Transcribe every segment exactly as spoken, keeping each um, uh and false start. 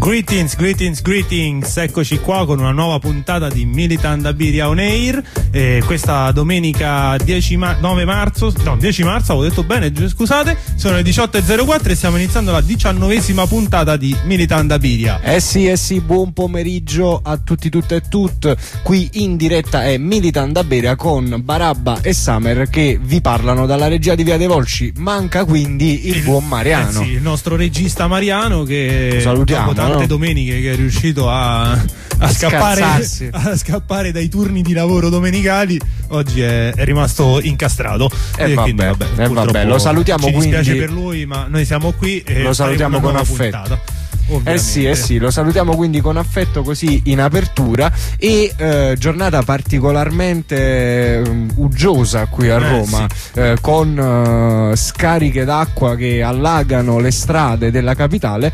Greetings, greetings, greetings, eccoci qua con una nuova puntata di Militant Abiria On Air. Eh, questa domenica dieci ma- nove marzo, no dieci marzo, avevo detto bene, scusate, sono le diciotto e zero quattro e stiamo iniziando la diciannovesima puntata di Militant Abiria. Eh sì, eh sì, buon pomeriggio a tutti, tutte e tutte. Qui in diretta è Militant Abiria con Barabba e Summer che vi parlano dalla regia di Via dei Volsci. Manca quindi il, il buon Mariano. Eh sì, il nostro regista Mariano che salutiamo, dopo tante no? domeniche che è riuscito a, a, scappare, a scappare dai turni di lavoro domenicali, oggi è, è rimasto incastrato. E eh vabbè, quindi, vabbè, eh vabbè, lo salutiamo, ci quindi. Mi dispiace per lui, ma noi siamo qui e lo salutiamo con affetto. Puntata. Eh sì, eh sì, lo salutiamo quindi con affetto così in apertura e eh, giornata particolarmente um, uggiosa qui a Roma, eh, sì. eh, con uh, scariche d'acqua che allagano le strade della capitale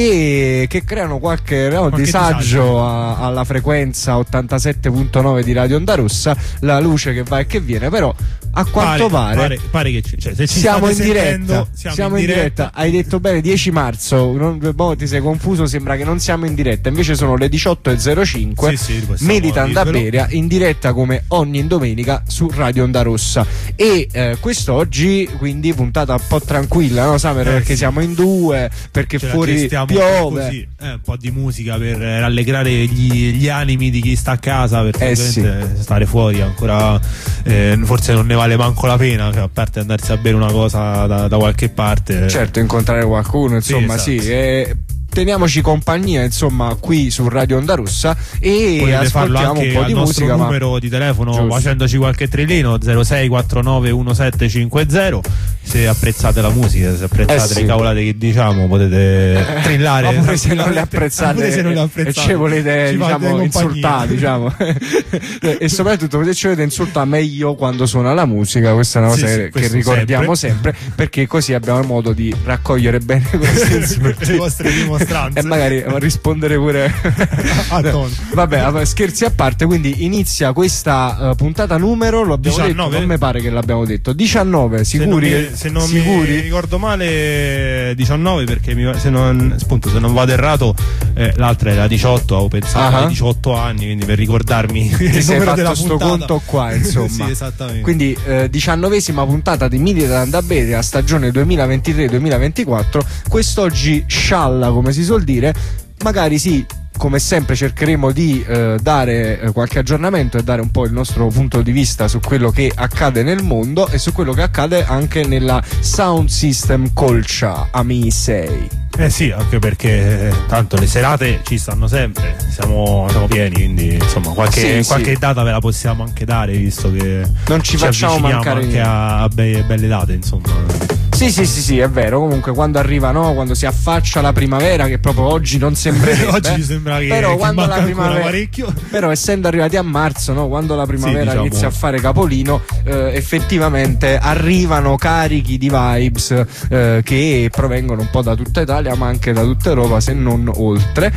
e che creano qualche, no, qualche disagio, disagio. A, alla frequenza ottantasette virgola nove di Radio Onda Rossa, la luce che va e che viene, però a quanto pare, pare, pare, pare che cioè, se ci siamo, in sentendo, diretta, siamo, siamo in in diretta. diretta. Hai detto bene, dieci marzo, non, boh, ti sei confuso, sembra che non siamo in diretta, invece sono le diciotto e zero cinque. Sì, sì, Militant Abiria in diretta come ogni domenica su Radio Onda Rossa. E eh, quest'oggi quindi puntata un po' tranquilla, no Summer? Eh, perché sì. siamo in due, perché Ce fuori piove, così. Eh, un po' di musica per rallegrare gli, gli animi di chi sta a casa, perché eh, sì. stare fuori ancora eh, forse non ne vale manco la pena, cioè, a parte andarsi a bere una cosa da, da qualche parte. Certo, incontrare qualcuno, insomma, sì, esatto. sì e teniamoci compagnia, insomma, qui su Radio Onda Rossa e potete ascoltiamo un po' di musica. Il numero ma... di telefono, giusto, facendoci qualche trillino zero sei quattro nove uno sette cinque zero. Se apprezzate la musica, se apprezzate eh sì. le cavolate che diciamo, potete trillare. Ma pure se non le apprezzate, se non le apprezzate e ci volete, ci diciamo, insultare, diciamo. E soprattutto se ci volete insultare meglio quando suona la musica, questa è una cosa sì, che, sì, che ricordiamo sempre. sempre, perché così abbiamo modo di raccogliere bene questi insulti le vostre dimostranze e magari rispondere pure a tono. Vabbè, scherzi a parte, quindi inizia questa uh, puntata numero, lo abbiamo diciannove. detto, non mi pare che l'abbiamo detto, diciannove, sicuri? Se non mi, se non sicuri? mi ricordo male diciannove, perché mi, se, non, appunto, se non vado errato eh, l'altra era diciotto, avevo pensato uh-huh. ai diciotto anni, quindi per ricordarmi ti il sei numero fatto della sto puntata. conto qua, insomma. Sì, esattamente. Quindi eh, diciannovesima puntata di Militant Abiria stagione duemilaventitré duemilaventiquattro. Quest'oggi scialla, come si suol dire. Magari sì, come sempre cercheremo di eh, dare eh, qualche aggiornamento e dare un po' il nostro punto di vista su quello che accade nel mondo e su quello che accade anche nella sound system culture, amici sei. Eh sì, anche perché eh, tanto le serate ci stanno sempre, siamo, siamo pieni, quindi insomma qualche, sì, qualche sì. data ve la possiamo anche dare, visto che non ci, ci facciamo mancare anche a, a be- belle date, insomma. Sì, sì, sì, sì, è vero. Comunque quando arriva, no, quando si affaccia la primavera, che proprio oggi non sembrerebbe. Oggi ci sembra che, però che quando la primavera, parecchio. Però essendo arrivati a marzo, no, quando la primavera sì, diciamo, inizia a fare capolino, eh, effettivamente arrivano carichi di vibes eh, che provengono un po' da tutta Italia, ma anche da tutta Europa, se non oltre.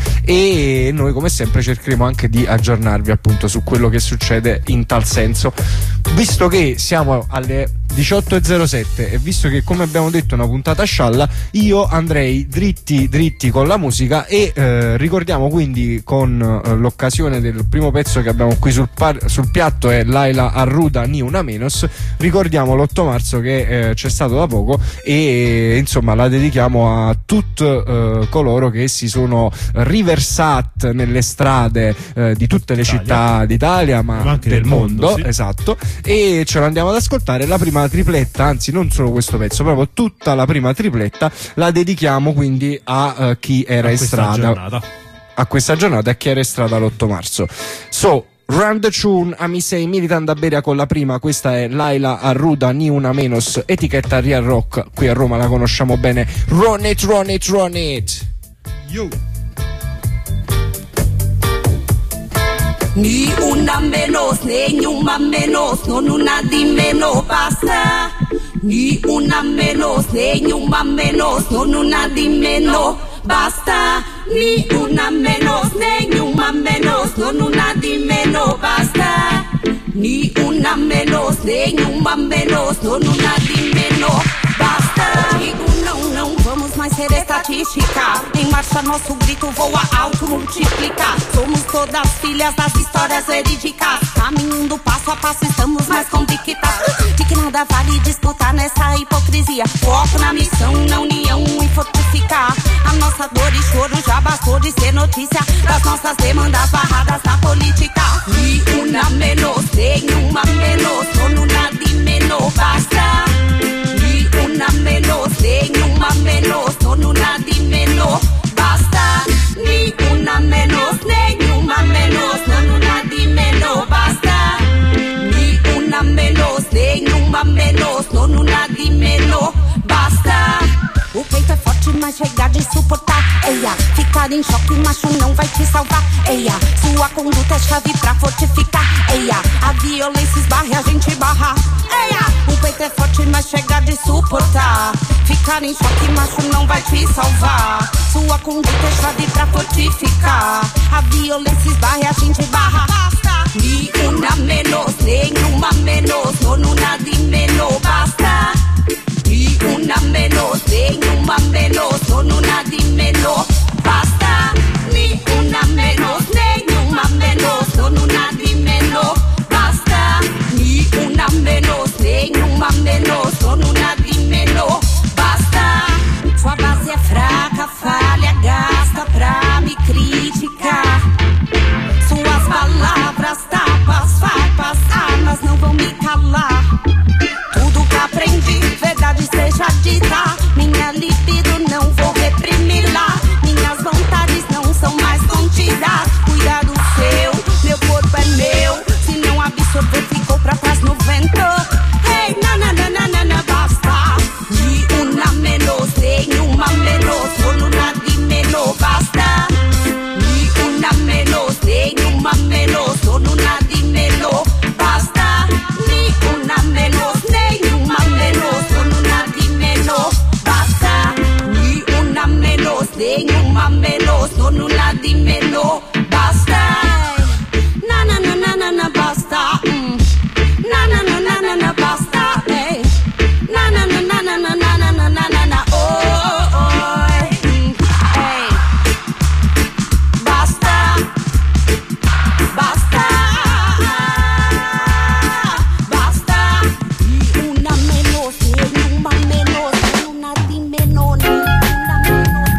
E noi come sempre cercheremo anche di aggiornarvi appunto su quello che succede in tal senso. Visto che siamo alle diciotto e zero sette e visto che, come abbiamo detto, è una puntata scialla, io andrei dritti dritti con la musica e eh, ricordiamo quindi, con eh, l'occasione del primo pezzo che abbiamo qui sul, par- sul piatto, è Laila Arruda Ni Una Menos, ricordiamo l'otto marzo che eh, c'è stato da poco e insomma la dedichiamo a tutti eh, coloro che si sono riversati nelle strade eh, di tutte le Italia. città d'Italia, ma, ma anche del del mondo, mondo sì. Esatto, e ce l'andiamo ad ascoltare. La prima tripletta, anzi non solo questo pezzo, proprio tutta la prima tripletta la dedichiamo quindi a uh, chi era a in strada giornata. a questa giornata e chi era in strada l'otto marzo. So, Run the Tune, Amisei, Militant Abiria con la prima. Questa è Laila Arruda Ni Una Menos, etichetta Real Rock, qui a Roma la conosciamo bene. Run it, run it, run it. Yo. Ni una menos, ni una menos, non una di meno basta. Ni una menos, ni una menos, non una di meno basta. Ni una menos, ni una menos, non una di meno basta. Ni una menos, ni una menos, non una di meno basta. Ni una, una, vamos mais ser estatística. Em março deixa nosso grito voa alto, multiplicar. Somos todas filhas das histórias verídicas. Caminhando passo a passo, estamos mais convictas de que nada vale disputar nessa hipocrisia. Foco na missão, na união e fortificar. A nossa dor e choro já bastou de ser notícia das nossas demandas barradas na política. Ni una menos, nenhuma menos, no nada de menos, basta. Ni una menos, nenhuma menos, no nada de menos, basta. Ni una menos, nenhuma menos, no nada de menos, basta. Ni una menos, nenhuma menos, no nada de menos, basta. O peito é forte, mas chega de suportar. Eia, ficar em choque, macho não vai te salvar. Eia, sua conduta é chave pra fortificar. Eia, a violência esbarra, a gente barra. Eia, o peito é forte, mas chega de suportar. Ficar em choque, macho não vai te salvar. Sua conduta é chave pra fortificar. A violência esbarra, a gente barra. Ni una menos, nenhuma menos, no nada de menos, basta. Ni una menos, nenhuma menos, no nada de menos, basta. Ni una menos, nenhuma menos, no nada de menos, basta. Ni una menos, nenhuma menos, no nada de menos, basta. Sua base é fraca, falha, gasta pra me criticar. Suas palavras, tapas, farpas, armas não vão me calar. Tudo que aprendi, verdade seja dita. Minha libido não vou reprimi-la. Minhas vontades não são mais contidas. Cuida do seu, meu corpo é meu. Se não absorver, ficou pra trás no vento. Hey, na na na na na na, basta. Ni una menos, nenhuma menos, no nada de menos, basta. Ni una menos, nenhuma menos, no nada de menos, basta. Ni una menos, nenhuma menos, no nada de menos, basta. Ni una menos, nenhuma menos, no nada de menos, basta. Na na na na na na, basta. Mm. Na na na na na na, basta. Hey. Na na na na na na na na na na na na. Oh oh. Mm. Hey. Basta. Basta. Basta. Ni una menos, nenhuma menos, no nada de menos, ni una menos.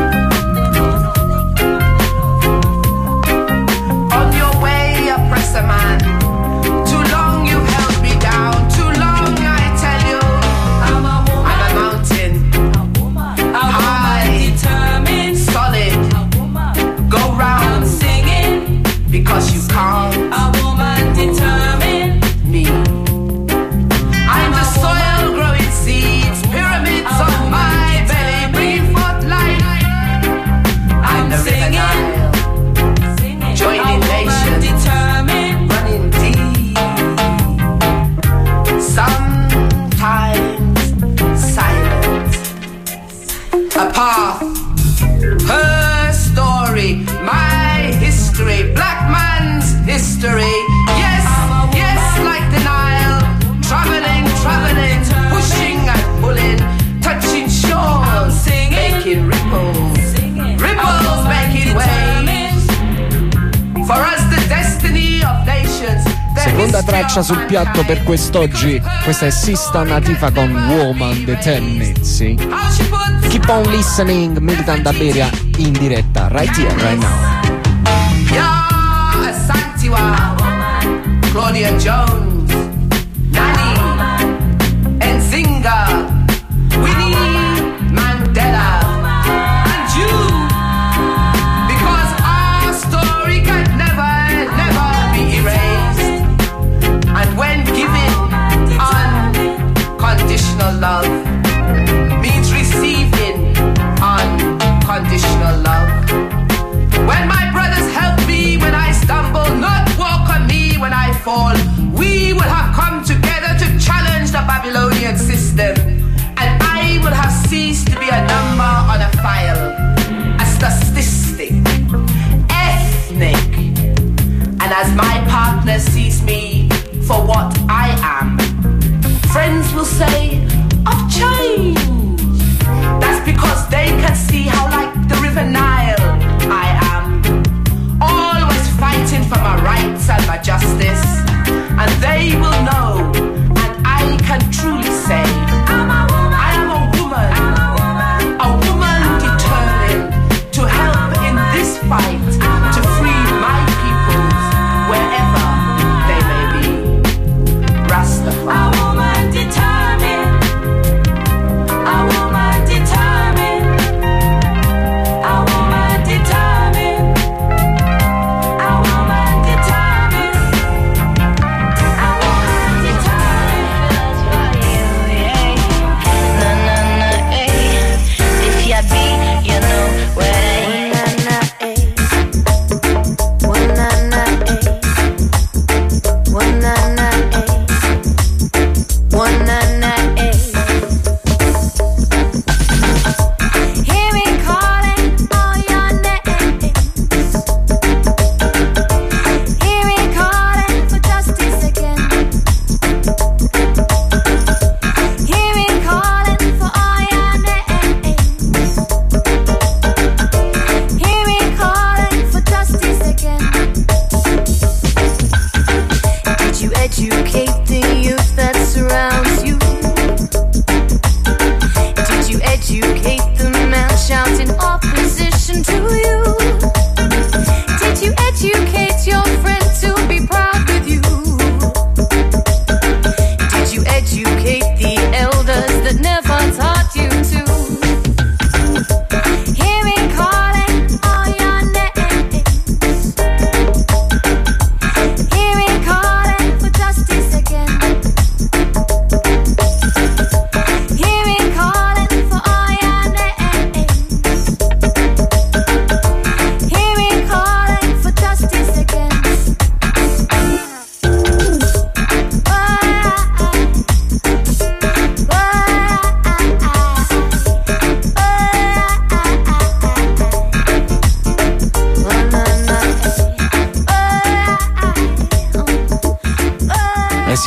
On your way, oppressor man. Too long you held me down. Too long, I tell you. I'm a woman. I'm a mountain. A woman. A High. woman determined. Solid. A woman. Go I'm round singing. because you can't A woman determined. me. I'm the soil growing seeds, pyramids on my belly, bringing forth life. I'm the river singing. Nile, Singing. Joining A woman nations. determined. running deep. Sometimes silent. A path, her story, my history, black man's history. Yes, yes, like the Nile, traveling, traveling, pushing and pulling, touching shores, making ripples, ripples making waves. For us, the destiny of nations. the Seconda history traccia of sul piatto per mankind. quest'oggi. Questa è Sista Nativa con Woman Determined. Sì. How she puts Keep on listening, Militant Daberia in diretta, right here, right now. Yeah, Santiwa, Claudia Jones, Nani, Nzinga, Winnie Mandela, and you. Because our story can never, never be erased. And when given unconditional love means receiving unconditional love. When my brothers help me when I stumble, not walk on me when I fall, we will have come together to challenge the Babylonian system.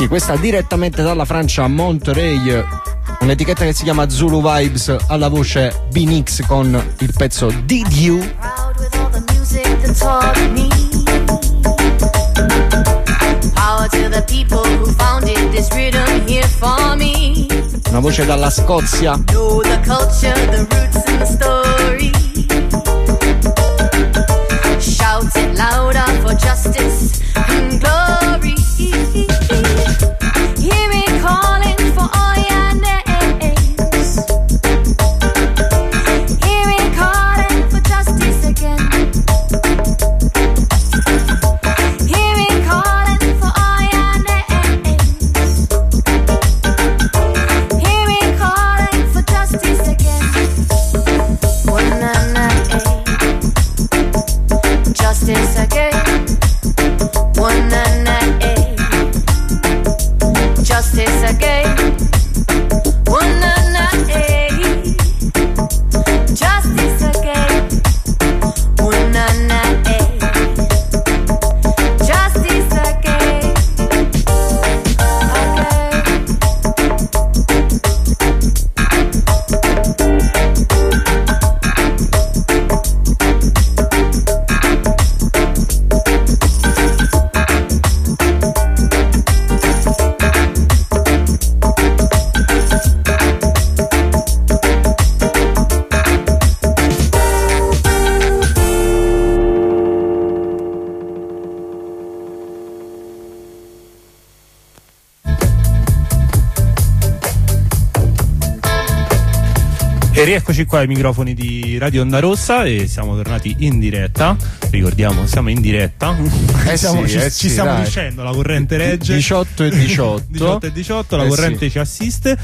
sì, questa direttamente dalla Francia, a Monterey, un'etichetta che si chiama Zulu Vibes, alla voce B-Nix con il pezzo Did You. Proud with all the music that taught me. Power to the people who founded this rhythm here for me. Una voce dalla Scozia. Know the culture, the roots and the story. Shout it louder for justice and glory. Hear me calling for all your names. Hear me calling for justice again. Hear me calling for all your names. Hear me calling for justice again. One and nine, justice again. One and nine, justice again. One and nine, justice again. One and nine, justice again. E rieccoci qua ai microfoni di Radio Onda Rossa e siamo tornati in diretta. Ricordiamo, siamo in diretta. Eh siamo, sì, ci, eh ci sì, stiamo dai. dicendo, la corrente regge. diciotto e diciotto. diciotto e diciotto, la Eh corrente sì. ci assiste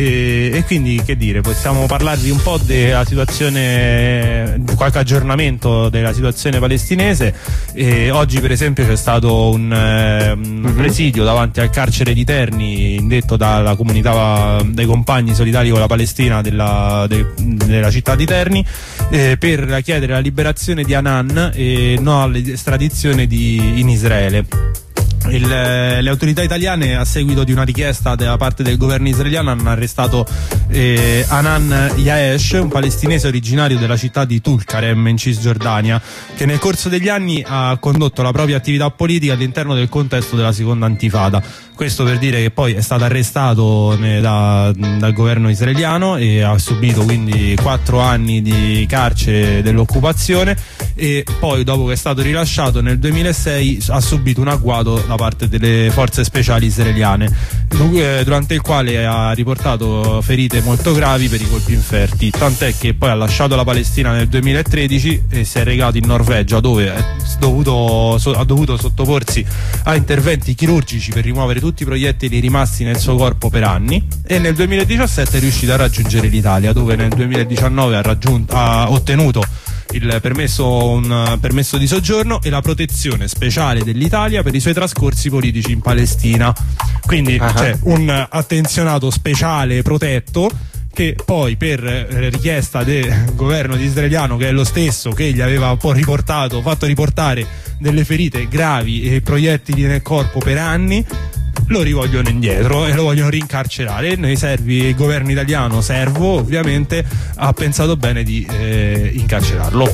e, e quindi che dire, possiamo parlarvi un po' della situazione, qualche aggiornamento della situazione palestinese. E oggi per esempio c'è stato un, eh, un presidio davanti al carcere di Terni indetto dalla comunità dei compagni solidari con la Palestina della, de, della città di Terni eh, per chiedere la liberazione di Hanan e no all'estradizione di, in Israele. Il, le autorità italiane, a seguito di una richiesta da parte del governo israeliano, hanno arrestato eh, Hanan Yaesh, un palestinese originario della città di Tulkarem in Cisgiordania, che nel corso degli anni ha condotto la propria attività politica all'interno del contesto della seconda Intifada. Questo per dire che poi è stato arrestato eh, da, dal governo israeliano e ha subito quindi quattro anni di carcere dell'occupazione, e poi dopo che è stato rilasciato nel duemilasei ha subito un agguato da parte delle forze speciali israeliane, durante il quale ha riportato ferite molto gravi per i colpi inferti, tant'è che poi ha lasciato la Palestina nel duemilatredici e si è recato in Norvegia, dove è dovuto, so, ha dovuto sottoporsi a interventi chirurgici per rimuovere tutti i proiettili rimasti nel suo corpo per anni, e nel duemiladiciassette è riuscito a raggiungere l'Italia, dove nel duemiladiciannove ha, raggiunto, ha ottenuto il permesso, un permesso di soggiorno e la protezione speciale dell'Italia per i suoi trascorsi politici in Palestina. Quindi uh-huh. c'è un attenzionato speciale protetto che poi, per richiesta del governo israeliano, che è lo stesso che gli aveva un po' riportato, fatto riportare delle ferite gravi e proiettili nel corpo per anni, lo rivogliono indietro e lo vogliono rincarcerare. Noi servi, il governo italiano, servo ovviamente, ha pensato bene di eh, incarcerarlo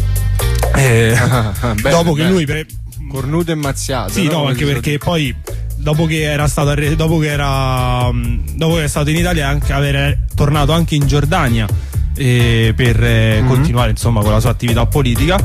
eh, bene, dopo che bene. lui pre- cornuto e mazziato. sì, no, anche perché poi dopo che era stato arre- dopo che era dopo che è stato in Italia, anche avere tornato anche in Giordania eh, per eh, mm-hmm. continuare insomma con la sua attività politica,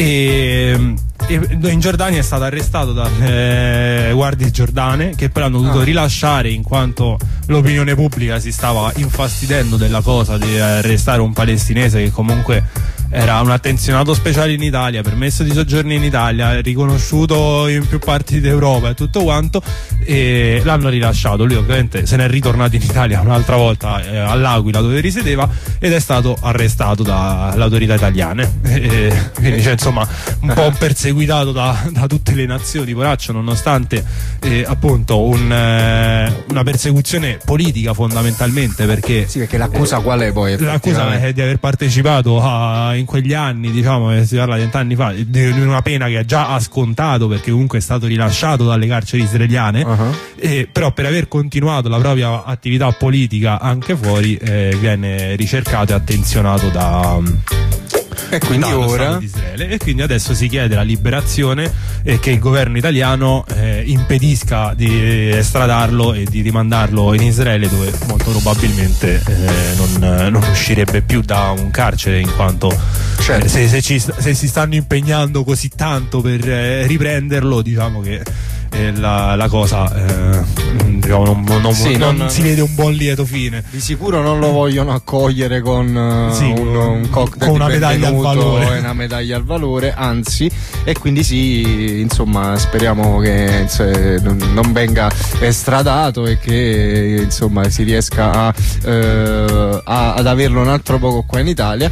e, e in Giordania è stato arrestato dalle eh, guardie giordane, che poi l'hanno dovuto ah. rilasciare in quanto l'opinione pubblica si stava infastidendo della cosa di arrestare un palestinese che comunque era un attenzionato speciale in Italia, permesso di soggiorno in Italia, riconosciuto in più parti d'Europa e tutto quanto, e l'hanno rilasciato. Lui ovviamente se n'è ritornato in Italia un'altra volta eh, all'Aquila, dove risiedeva, ed è stato arrestato dalle autorità italiane. E, quindi c'è insomma un po' perseguitato da, da tutte le nazioni, poraccio, nonostante eh, appunto un, eh, una persecuzione politica fondamentalmente, perché sì, perché l'accusa qual è poi? l'accusa è di aver partecipato a in quegli anni, diciamo, eh, si parla di vent'anni fa, di una pena che già ha scontato perché comunque è stato rilasciato dalle carceri israeliane, uh-huh. eh, però per aver continuato la propria attività politica anche fuori eh, viene ricercato e attenzionato da... E quindi ora di Israele, e quindi adesso si chiede la liberazione e che il governo italiano eh, impedisca di estradarlo e di rimandarlo in Israele, dove molto probabilmente eh, non, non uscirebbe più da un carcere, in quanto certo. eh, se, se, ci, se si stanno impegnando così tanto per eh, riprenderlo, diciamo che eh, la, la cosa eh, diciamo, non, non, sì, non, non si vede un buon lieto fine. Di sicuro non lo vogliono accogliere con uh, sì, un, un cocktail con una medaglia al valore, una medaglia al valore, anzi, e quindi sì, insomma, speriamo che se, non venga estradato e che insomma si riesca a, eh, a, ad averlo un altro poco qua in Italia,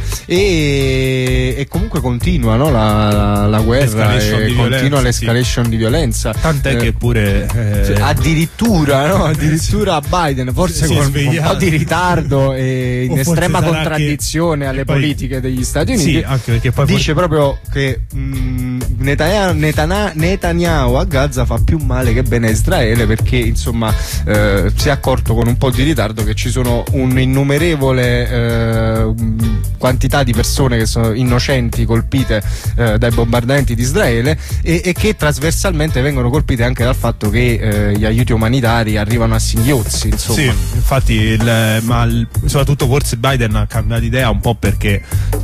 e, e comunque continua, no, la, la, la guerra e continua l'escalation sì. di violenza, tant'è eh, che pure eh, addirittura, no, addirittura Biden forse con un po' di ritardo e in estrema contraddizione alle poi, politiche degli Stati Uniti, sì, anche perché poi dice poi... proprio che mh, Netanyahu, Netanyahu, Netanyahu a Gaza fa più male che bene a Israele, perché insomma eh, si è accorto con un po' di ritardo che ci sono un'innumerevole eh, quantità di persone che sono innocenti colpite eh, dai bombardamenti di Israele e, e che trasversalmente vengono colpite anche dal fatto che eh, gli aiuti umanitari arrivano a singhiozzi, insomma. Sì, infatti il, ma il, soprattutto forse Biden ha cambiato idea un po' perché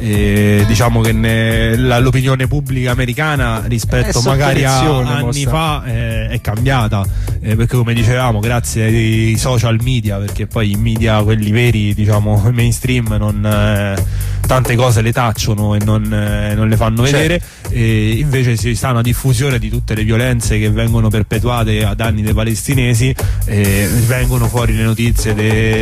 eh, diciamo che ne, la, l'opinione pubblica americana rispetto magari a anni mossa. fa eh, è cambiata, eh, perché come dicevamo grazie ai social media, perché poi i media quelli veri, diciamo mainstream, non eh, tante cose le tacciono e non, eh, non le fanno vedere, certo. E invece si sta una diffusione di tutte le violenze che vengono perpetuate a danni dei palestinesi, e vengono fuori le notizie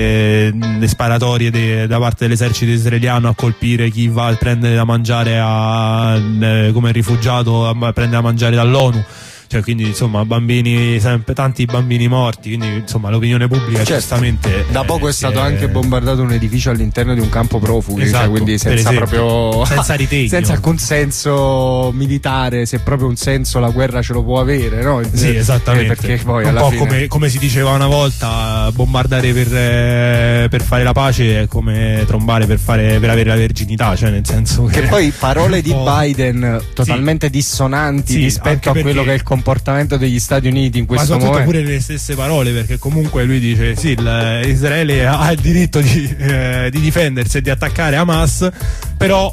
delle sparatorie de, da parte dell'esercito israeliano a colpire chi va a prendere da mangiare a, eh, come rifugiato, a prendere da mangiare dall'ONU. Cioè, quindi insomma bambini, sempre tanti bambini morti, quindi insomma l'opinione pubblica certo. giustamente da poco eh, è stato è... anche bombardato un edificio all'interno di un campo profughi, esatto, cioè, quindi senza proprio senza ritegno, senza alcun senso militare, se proprio un senso la guerra ce lo può avere, no? Sì, esattamente, eh, perché poi un alla po' fine... come, come si diceva una volta, bombardare per, eh, per fare la pace è come trombare per, fare, per avere la verginità, cioè nel senso che, che poi parole di Biden totalmente sì. dissonanti sì, rispetto a quello perché... che è il comportamento degli Stati Uniti in questo momento. Ma soprattutto pure le stesse parole, perché comunque lui dice sì, il, Israele ha il diritto di, eh, di difendersi e di attaccare Hamas, però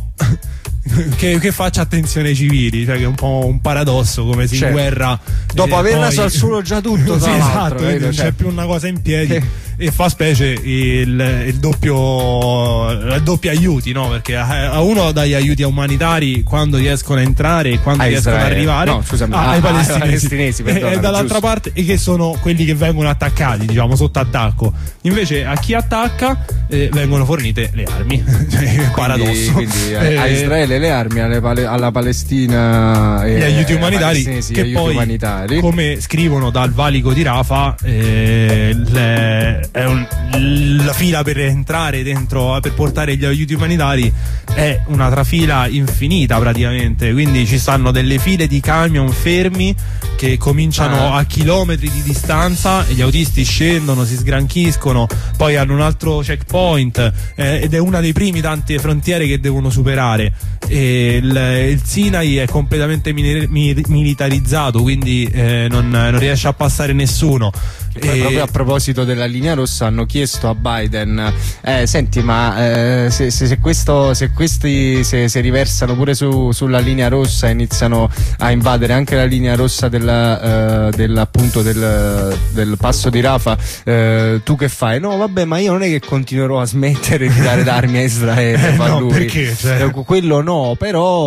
che, che faccia attenzione ai civili, cioè che è un po' un paradosso, come se certo. in guerra dopo eh, aver poi... messo al suolo già tutto sì, esatto, eh, non cioè... c'è più una cosa in piedi. E fa specie il, il doppio il doppio aiuti, no? Perché a uno dà gli aiuti umanitari quando riescono a entrare e quando a riescono Israele. ad arrivare, no, scusami, a, ai palestinesi, palestinesi perdona, e, e dall'altra giusto. parte e che sono quelli che vengono attaccati, diciamo sotto attacco. Invece a chi attacca eh, vengono fornite le armi. Cioè, paradosso. Quindi eh, a Israele le armi, alle pale, alla Palestina gli aiuti umanitari, che aiuti poi umanitari. Come scrivono dal valico di Rafah, eh, le, è un, la fila per entrare dentro, per portare gli aiuti umanitari è una trafila infinita praticamente, quindi ci stanno delle file di camion fermi che cominciano ah. a chilometri di distanza e gli autisti scendono, si sgranchiscono, poi hanno un altro checkpoint eh, ed è una dei primi tante frontiere che devono superare. E il, il Sinai è completamente mi, mi, militarizzato, quindi eh, non, non riesce a passare nessuno. E... proprio a proposito della linea rossa hanno chiesto a Biden eh, senti ma eh, se, se, se, questo, se questi se, se riversano pure su, sulla linea rossa e iniziano a invadere anche la linea rossa della, uh, del, appunto del, del passo di Rafah, uh, tu che fai? No vabbè, ma io non è che continuerò a smettere di dare d'armi a Israele, eh, fa no, lui. Perché? Cioè... quello no,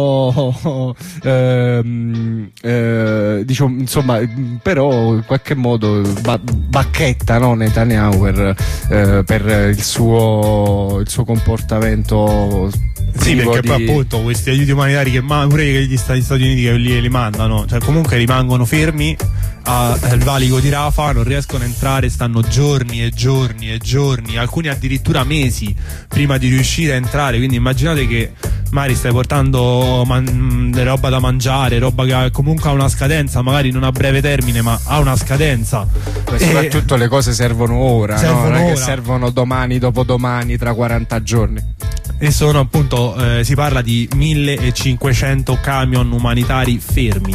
però ehm, eh, diciamo, insomma, però in qualche modo ba- bacchetta, no, Netanyahu per, eh, per il suo, il suo comportamento. Sì, perché di... poi appunto questi aiuti umanitari che ma- pure gli Stati, Stati Uniti che li, li mandano, cioè comunque rimangono fermi a, al valico di Rafah, non riescono a entrare, stanno giorni e giorni e giorni, alcuni addirittura mesi prima di riuscire a entrare, quindi immaginate che magari stai portando man- roba da mangiare, roba che comunque ha una scadenza, magari non a breve termine ma ha una scadenza, e soprattutto e le cose servono ora, servono no? Non è ora. che servono domani, dopodomani, tra quaranta giorni. E sono appunto eh, si parla di millecinquecento camion umanitari fermi,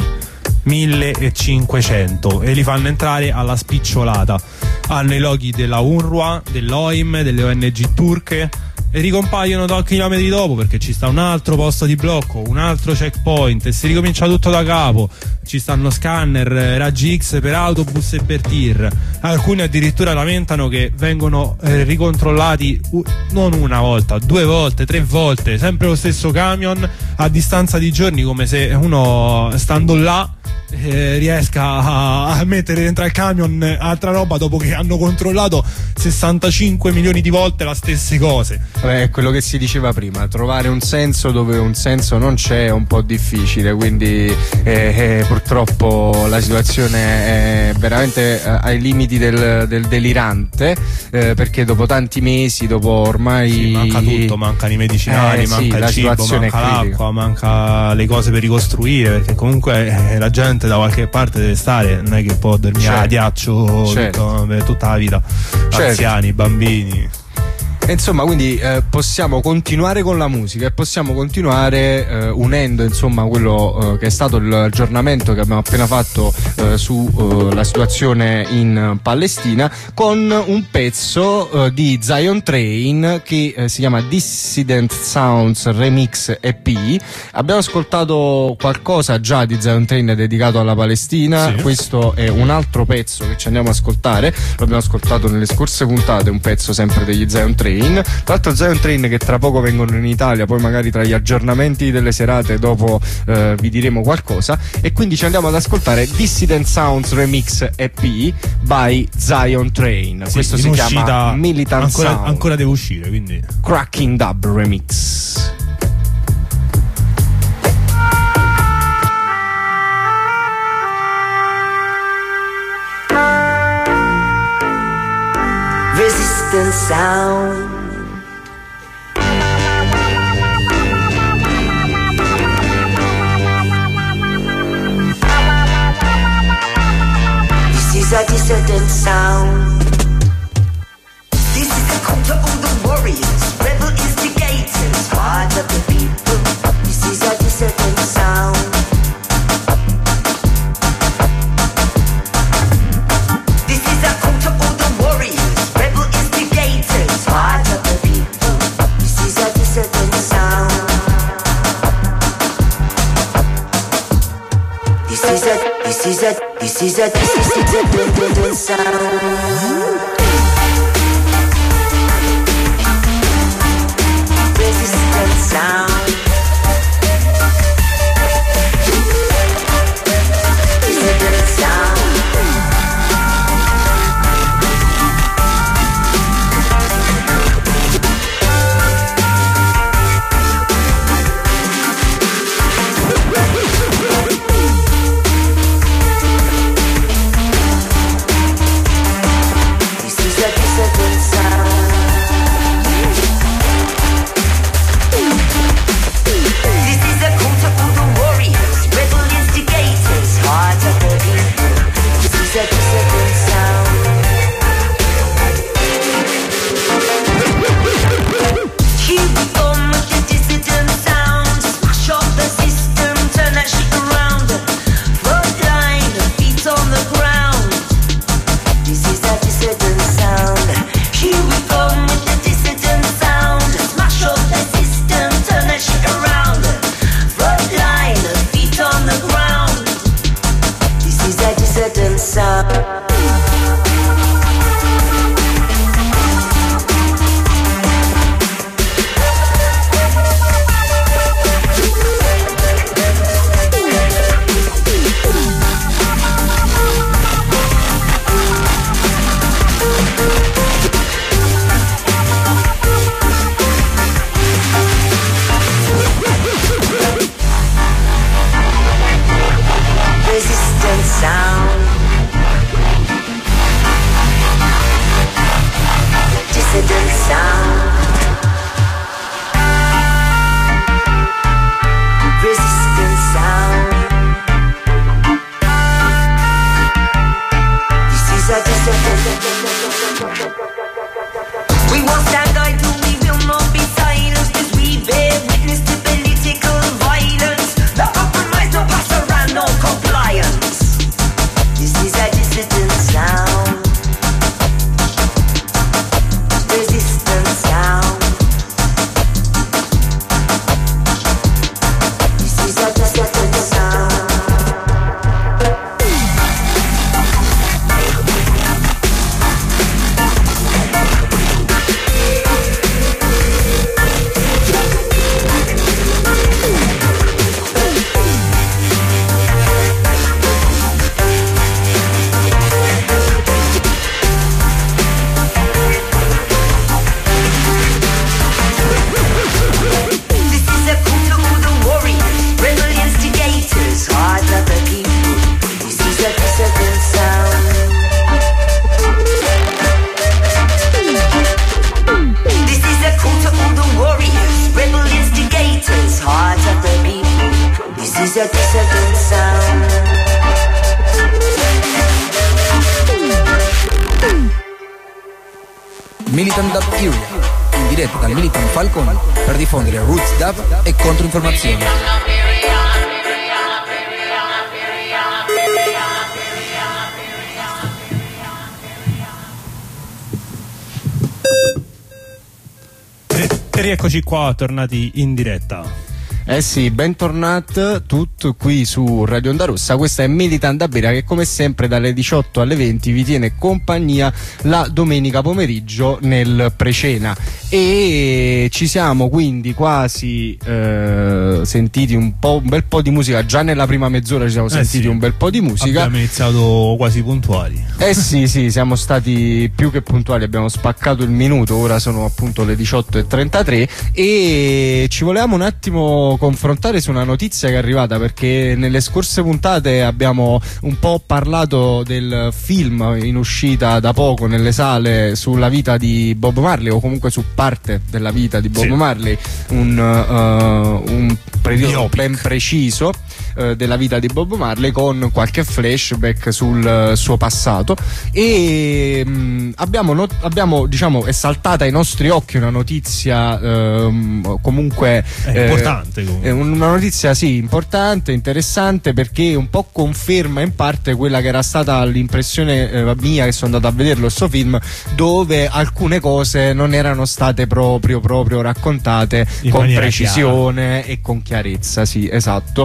millecinquecento, e li fanno entrare alla spicciolata. Hanno i loghi della UNRWA, dell'O I M, delle O N G turche, e ricompaiono da chilometri dopo perché ci sta un altro posto di blocco, un altro checkpoint, e si ricomincia tutto da capo. Ci stanno scanner, raggi X per autobus e per tir. Alcuni addirittura lamentano che vengono eh, ricontrollati uh, non una volta, due volte, tre volte, sempre lo stesso camion a distanza di giorni, come se uno stando là eh, riesca a, a mettere dentro al camion altra roba dopo che hanno controllato sessantacinque milioni di volte le stesse cose. Beh, è quello che si diceva prima, trovare un senso dove un senso non c'è è un po' difficile, quindi eh, eh, purtroppo la situazione è veramente eh, ai limiti del, del delirante, eh, perché dopo tanti mesi, dopo ormai sì, manca tutto, mancano i medicinali, eh, manca sì, il cibo, manca l'acqua, manca le cose per ricostruire, perché comunque eh, la gente da qualche parte deve stare, non è che può dormire certo. a ghiaccio certo. tutta, per tutta la vita, certo. anziani, bambini. Insomma, quindi eh, possiamo continuare con la musica e possiamo continuare eh, unendo insomma quello eh, che è stato l'aggiornamento che abbiamo appena fatto eh, sulla eh, situazione in Palestina con un pezzo eh, di Zion Train che eh, si chiama Dissident Sounds Remix E P. Abbiamo ascoltato qualcosa già di Zion Train dedicato alla Palestina, sì. Questo è un altro pezzo che ci andiamo ad ascoltare, lo abbiamo ascoltato nelle scorse puntate, un pezzo sempre degli Zion Train. Tra l'altro Zion Train che tra poco vengono in Italia, poi magari tra gli aggiornamenti delle serate dopo eh, vi diremo qualcosa, e quindi ci andiamo ad ascoltare Dissident Sounds Remix E P by Zion Train. Sì, questo si chiama Militant ancora, Sound, ancora deve uscire, quindi Cracking Dub Remix. Resistant sound. This is a dissident sound. This is a call to all the warriors, rebel instigators, heart of the people. This is a dissident sound. Heart of the people, this is a dissident sound. This is a, this is a, this is a, this is a dissident sound. Resistant sound. Dissident sound. is a dissident sound. Militant Dub Area, in diretta dal Militant Falcon per diffondere roots dub e controinformazioni. E rieccoci qua, tornati in diretta. Eh sì, bentornati tutti qui su Radio Onda Rossa. Questa è Militant Dub Area che come sempre dalle diciotto alle venti vi tiene compagnia la domenica pomeriggio nel Precena. E ci siamo quindi quasi eh, sentiti un po', un bel po' di musica. Già nella prima mezz'ora ci siamo eh sentiti sì. un bel po' di musica. Abbiamo iniziato quasi puntuali. Eh sì, sì, siamo stati più che puntuali, abbiamo spaccato il minuto, ora sono appunto le diciotto e trentatré e ci volevamo un attimo confrontare su una notizia che è arrivata, perché nelle scorse puntate abbiamo un po' parlato del film in uscita da poco nelle sale sulla vita di Bob Marley, o comunque su parte della vita di Bob sì. Marley, un, uh, un periodo Biopic. ben preciso uh, della vita di Bob Marley, con qualche flashback sul uh, suo passato. E mh, abbiamo, not- abbiamo diciamo è saltata ai nostri occhi una notizia uh, comunque è eh, importante. È una notizia sì importante, interessante, perché un po' conferma in parte quella che era stata l'impressione eh, mia che sono andato a vederlo sto film, dove alcune cose non erano state proprio proprio raccontate in con maniera precisione chiara. e con chiarezza, sì, esatto.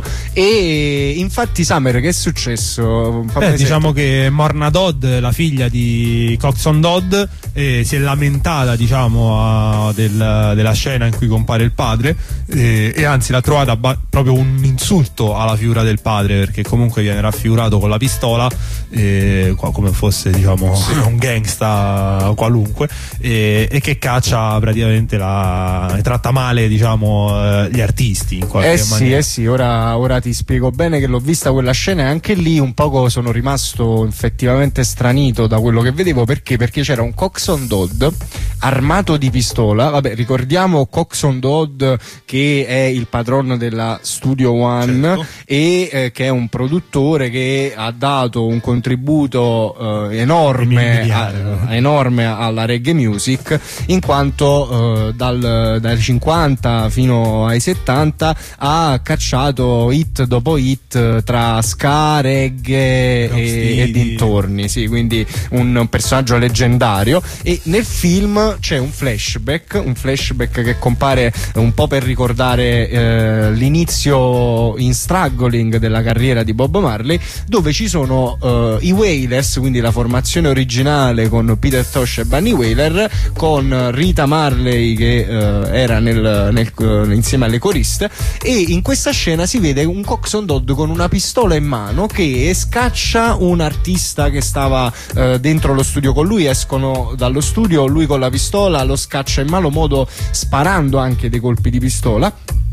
E infatti Summer, che è successo? Beh, diciamo che Morna Dodd, la figlia di Coxon Dodd, eh, si è lamentata diciamo a, del, della scena in cui compare il padre, eh, e anzi l'ha trovata ba- proprio un insulto alla figura del padre, perché comunque viene raffigurato con la pistola, eh, qua, come fosse diciamo sì. un gangsta qualunque, eh, e che caccia praticamente la tratta male diciamo eh, gli artisti in qualche eh sì, maniera. Eh sì, ora, ora ti spiego bene, che l'ho vista quella scena e anche lì un poco sono rimasto effettivamente stranito da quello che vedevo, perché perché c'era un Coxon Dodd armato di pistola. Vabbè, ricordiamo Coxon Dodd, che è il padrone della Studio One, certo. e eh, che è un produttore che ha dato un contributo eh, enorme, a, enorme alla reggae music, in quanto eh, dal, dai cinquanta fino ai settanta ha cacciato hit dopo hit tra ska, reggae e, e dintorni, sì, quindi un personaggio leggendario. E nel film c'è un flashback, un flashback che compare un po' per ricordare eh, l'inizio in struggling della carriera di Bob Marley, dove ci sono eh, i Wailers, quindi la formazione originale con Peter Tosh e Bunny Wailer, con Rita Marley che eh, era nel, nel, insieme alle coriste, e in questa scena si vede un Coxon Dodd con una pistola in mano che scaccia un artista che stava eh, dentro lo studio con lui. Escono dallo studio, lui con la pistola lo scaccia in malo modo, sparando anche dei colpi di pistola.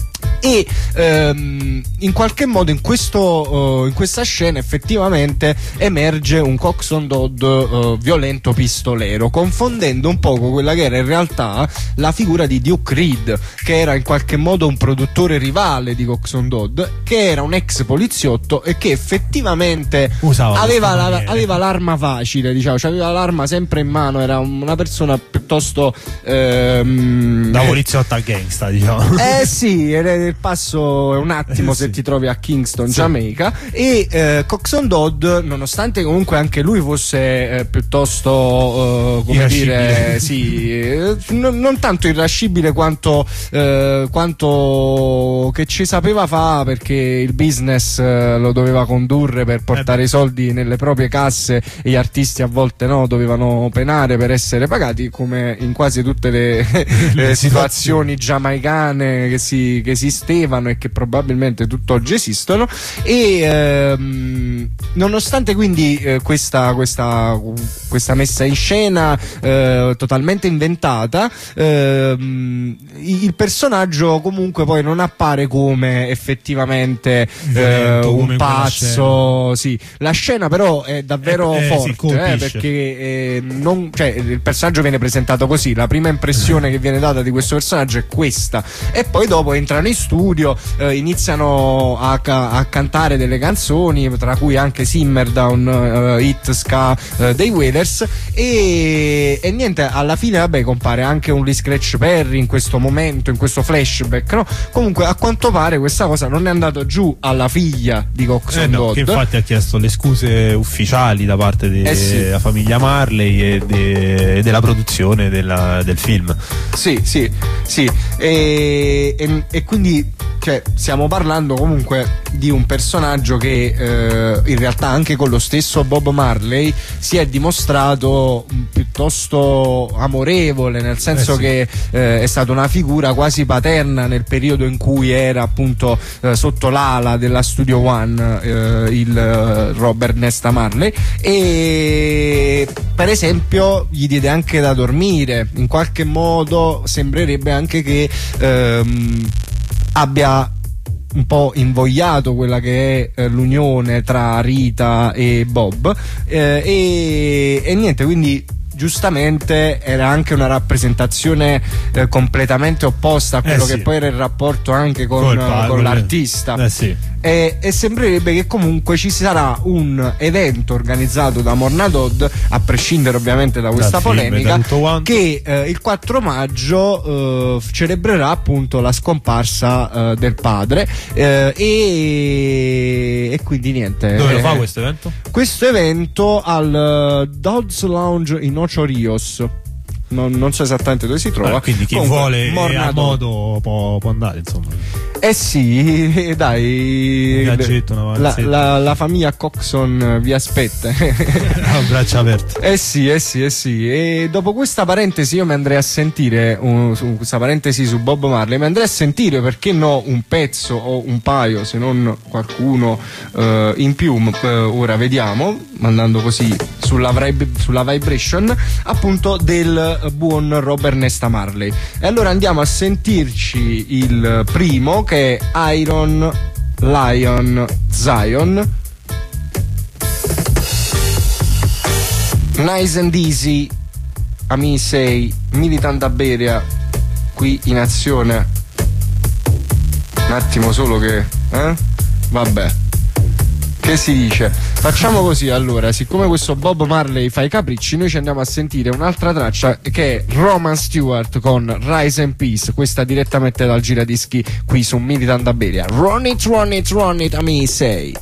E ehm, in qualche modo in, questo, uh, in questa scena effettivamente emerge un Coxon Dodd uh, violento pistolero, confondendo un poco quella che era in realtà la figura di Duke Reed, che era in qualche modo un produttore rivale di Coxon Dodd, che era un ex poliziotto e che effettivamente aveva, la, aveva l'arma facile, diciamo, cioè aveva l'arma sempre in mano, era una persona piuttosto ehm, da poliziotto a gangsta, diciamo. Eh sì, il passo è un attimo eh, se sì. ti trovi a Kingston, sì. Giamaica. E eh, Coxon Dodd, nonostante comunque anche lui fosse eh, piuttosto eh, come dire, sì, eh, non, non tanto irascibile quanto eh, quanto che ci sapeva fa, perché il business eh, lo doveva condurre per portare eh. i soldi nelle proprie casse, e gli artisti a volte no, dovevano penare per essere pagati, come in quasi tutte le, le situazioni giamaicane che si che esistevano e che probabilmente tutt'oggi esistono. E ehm, nonostante quindi eh, questa, questa, questa messa in scena eh, totalmente inventata, ehm, il personaggio comunque poi non appare come effettivamente eh, un pazzo, sì. La scena però è davvero eh, eh, forte, eh, perché eh, non, cioè, il personaggio viene presentato diventato così, la prima impressione che viene data di questo personaggio è questa, e poi dopo entrano in studio, eh, iniziano a, ca- a cantare delle canzoni, tra cui anche Simmerdown, uh, hit ska uh, dei Wailers, e, e niente, alla fine vabbè compare anche un Lee Scratch Perry in questo momento, in questo flashback, no? Comunque a quanto pare questa cosa non è andata giù alla figlia di Coxon eh no, Dodd, che infatti ha chiesto le scuse ufficiali da parte della eh sì. famiglia Marley e de, della produzione della, del film. Sì, sì, sì. E, e, e quindi cioè, stiamo parlando comunque di un personaggio che eh, in realtà anche con lo stesso Bob Marley si è dimostrato piuttosto amorevole, nel senso eh sì. che eh, è stata una figura quasi paterna nel periodo in cui era appunto eh, sotto l'ala della Studio One, eh, il eh, Robert Nesta Marley, e per esempio gli diede anche da dormire, in qualche modo sembrerebbe anche che ehm, abbia un po' invogliato quella che è eh, l'unione tra Rita e Bob, eh, e, e niente, quindi giustamente era anche una rappresentazione eh, completamente opposta a quello eh sì. che poi era il rapporto anche con, Col padre, con l'artista. eh sì. E, e sembrerebbe che comunque ci sarà un evento organizzato da Morna Dodd, a prescindere ovviamente da questa Dal film, polemica, da tutto quanto. che eh, il quattro maggio eh, celebrerà appunto la scomparsa eh, del padre, eh, e, e quindi niente. Dove lo eh, fa questo evento? Questo evento al uh, Dodd's Lounge in Ocho Rios. Non, non so esattamente dove si trova. Ah, quindi chi Comunque, vuole Morna a Dodd. modo può, può andare, insomma. Eh sì, dai, Un viaggetto, una la, vacanzetta. la, la famiglia Coxon vi aspetta. A braccia aperte. Eh sì, eh sì, eh sì. E dopo questa parentesi io mi andrei a sentire, un, su questa parentesi su Bob Marley, mi andrei a sentire, perché no, un pezzo o un paio, se non qualcuno eh, in più, eh, ora vediamo, mandando così sulla, vib- sulla vibration, appunto del buon Robert Nesta Marley. E allora andiamo a sentirci il primo, che è Iron Lion Zion. Nice and easy, Ami sei, Militant Aberia qui in azione. Un attimo solo che eh? Vabbè, che si dice? Facciamo così allora, siccome questo Bob Marley fa i capricci, noi ci andiamo a sentire un'altra traccia che è Roman Stewart con Rise and Peace, questa direttamente dal giradischi qui su Militant Aberia. Run it, run it, run it, Ami sei.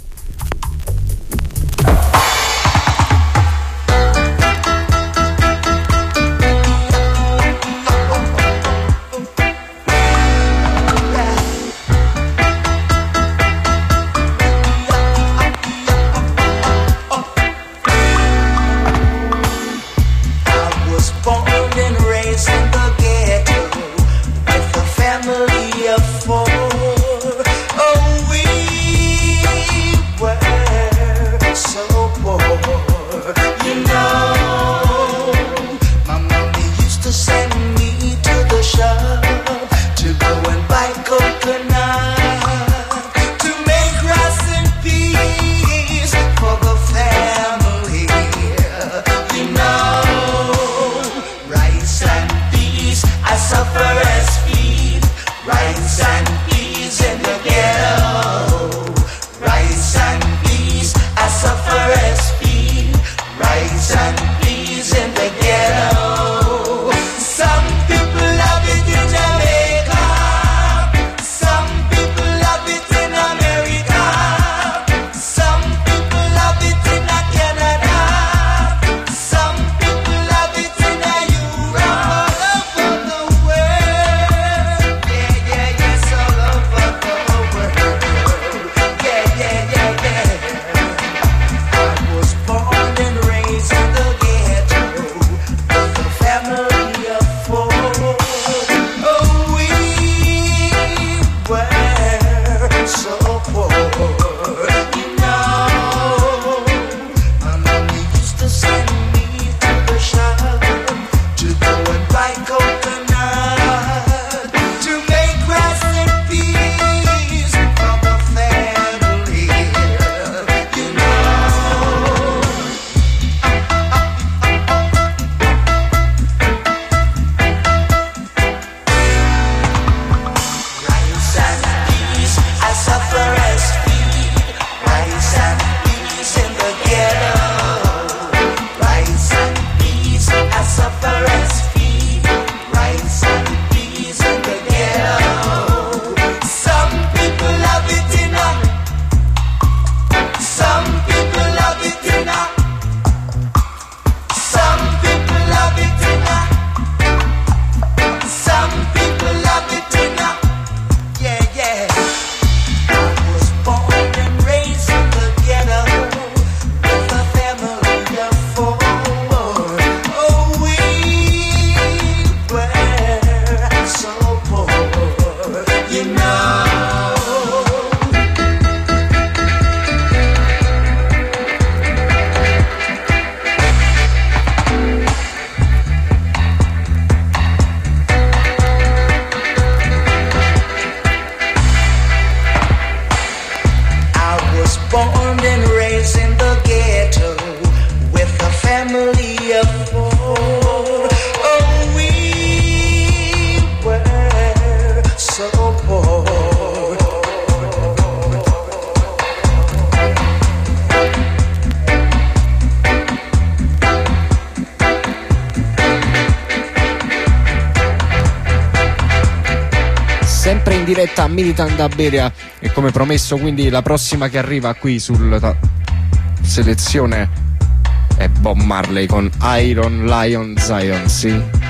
Sempre in diretta a Militant Iberia e come promesso quindi la prossima che arriva qui sulla selezione è Bob Marley con Iron Lion Zion, sì?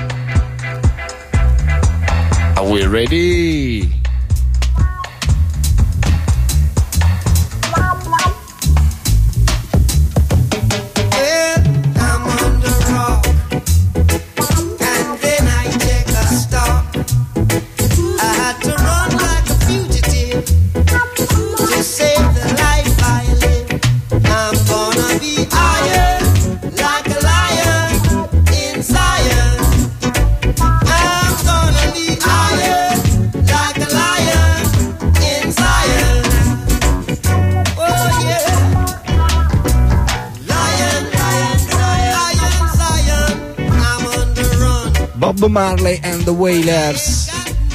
Are we ready? Bob Marley and the Wailers.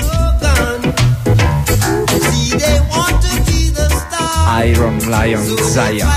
Iron Lion Zion.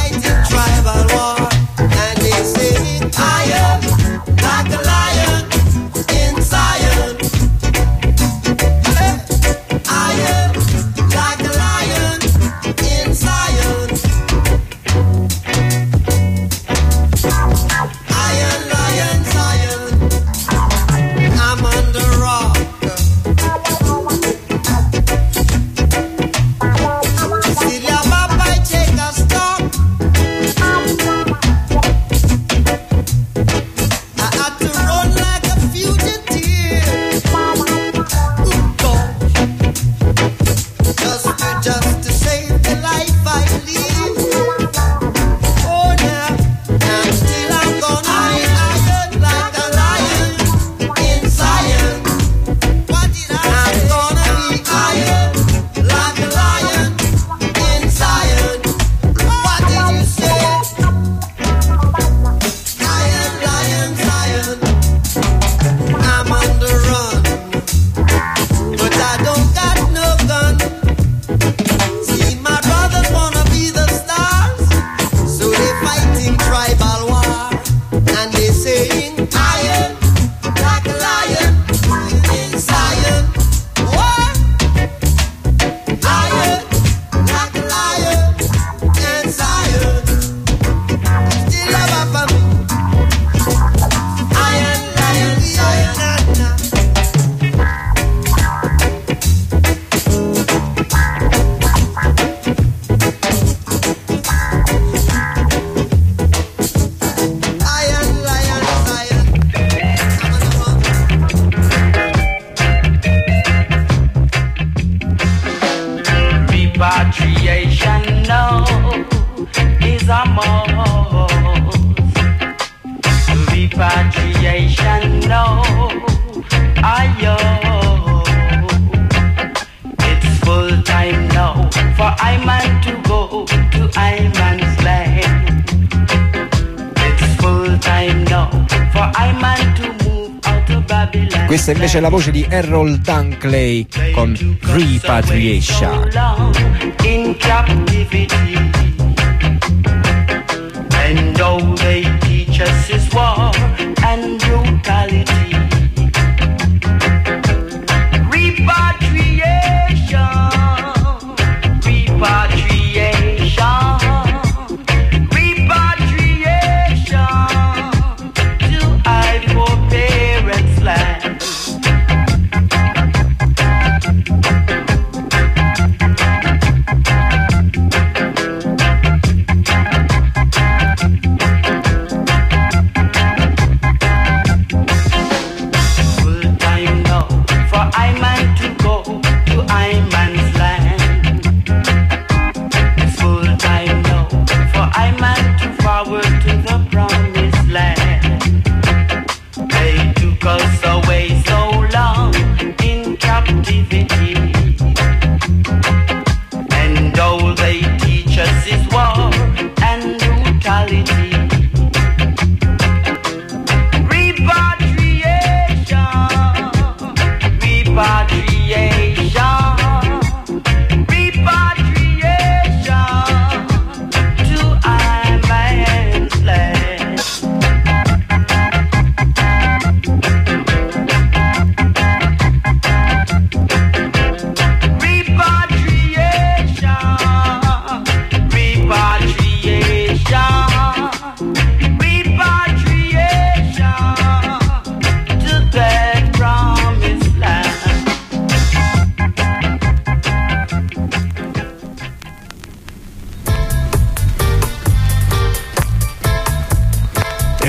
Questa invece è la voce di Errol Dunkley con Repatriation. In captivity, and all they teach us is war and brutality. Repatriation, repatriation, repatriation to I for parents' land.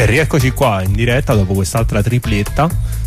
E rieccoci qua in diretta dopo quest'altra tripletta,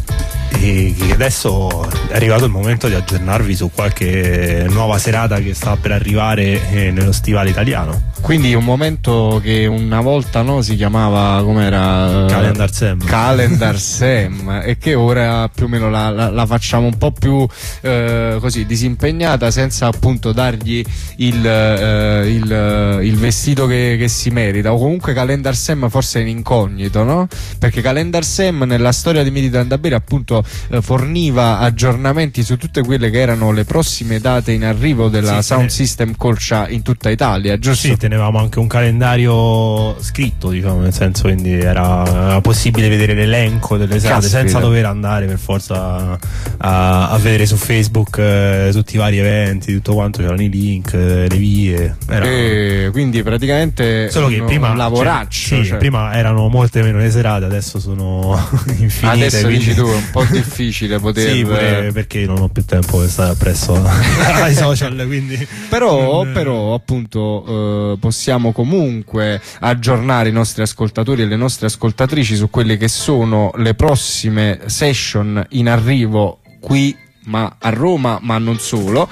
e adesso è arrivato il momento di aggiornarvi su qualche nuova serata che sta per arrivare eh, nello stivale italiano. Quindi un momento che una volta, no, si chiamava, com'era? Calendar Sam. Calendar Sam, e che ora più o meno la, la, la facciamo un po' più eh, così disimpegnata, senza appunto dargli il, eh, il, il vestito che, che si merita. O comunque Calendar Sam forse è in incognito, no? Perché Calendar Sam nella storia di Militant da Bere appunto eh, forniva aggiornamenti su tutte quelle che erano le prossime date in arrivo della sì, Sound sì. System Colcia in tutta Italia, giusto? Sì, tenevamo anche un calendario scritto, diciamo, nel senso, quindi era possibile vedere l'elenco delle serate. Caspita. Senza dover andare per forza a, a vedere su Facebook eh, tutti i vari eventi, tutto quanto, c'erano i link, eh, le vie. Era... E quindi praticamente Solo che un, prima un lavoraccio, cioè, sì, cioè. prima erano molte meno le serate, adesso sono infinite. Adesso quindi... dici tu è un po' difficile poter sì, pure perché non ho più tempo per stare appresso ai social, quindi però, non... però appunto eh, possiamo comunque aggiornare i nostri ascoltatori e le nostre ascoltatrici su quelle che sono le prossime session in arrivo qui, ma a Roma, ma non solo.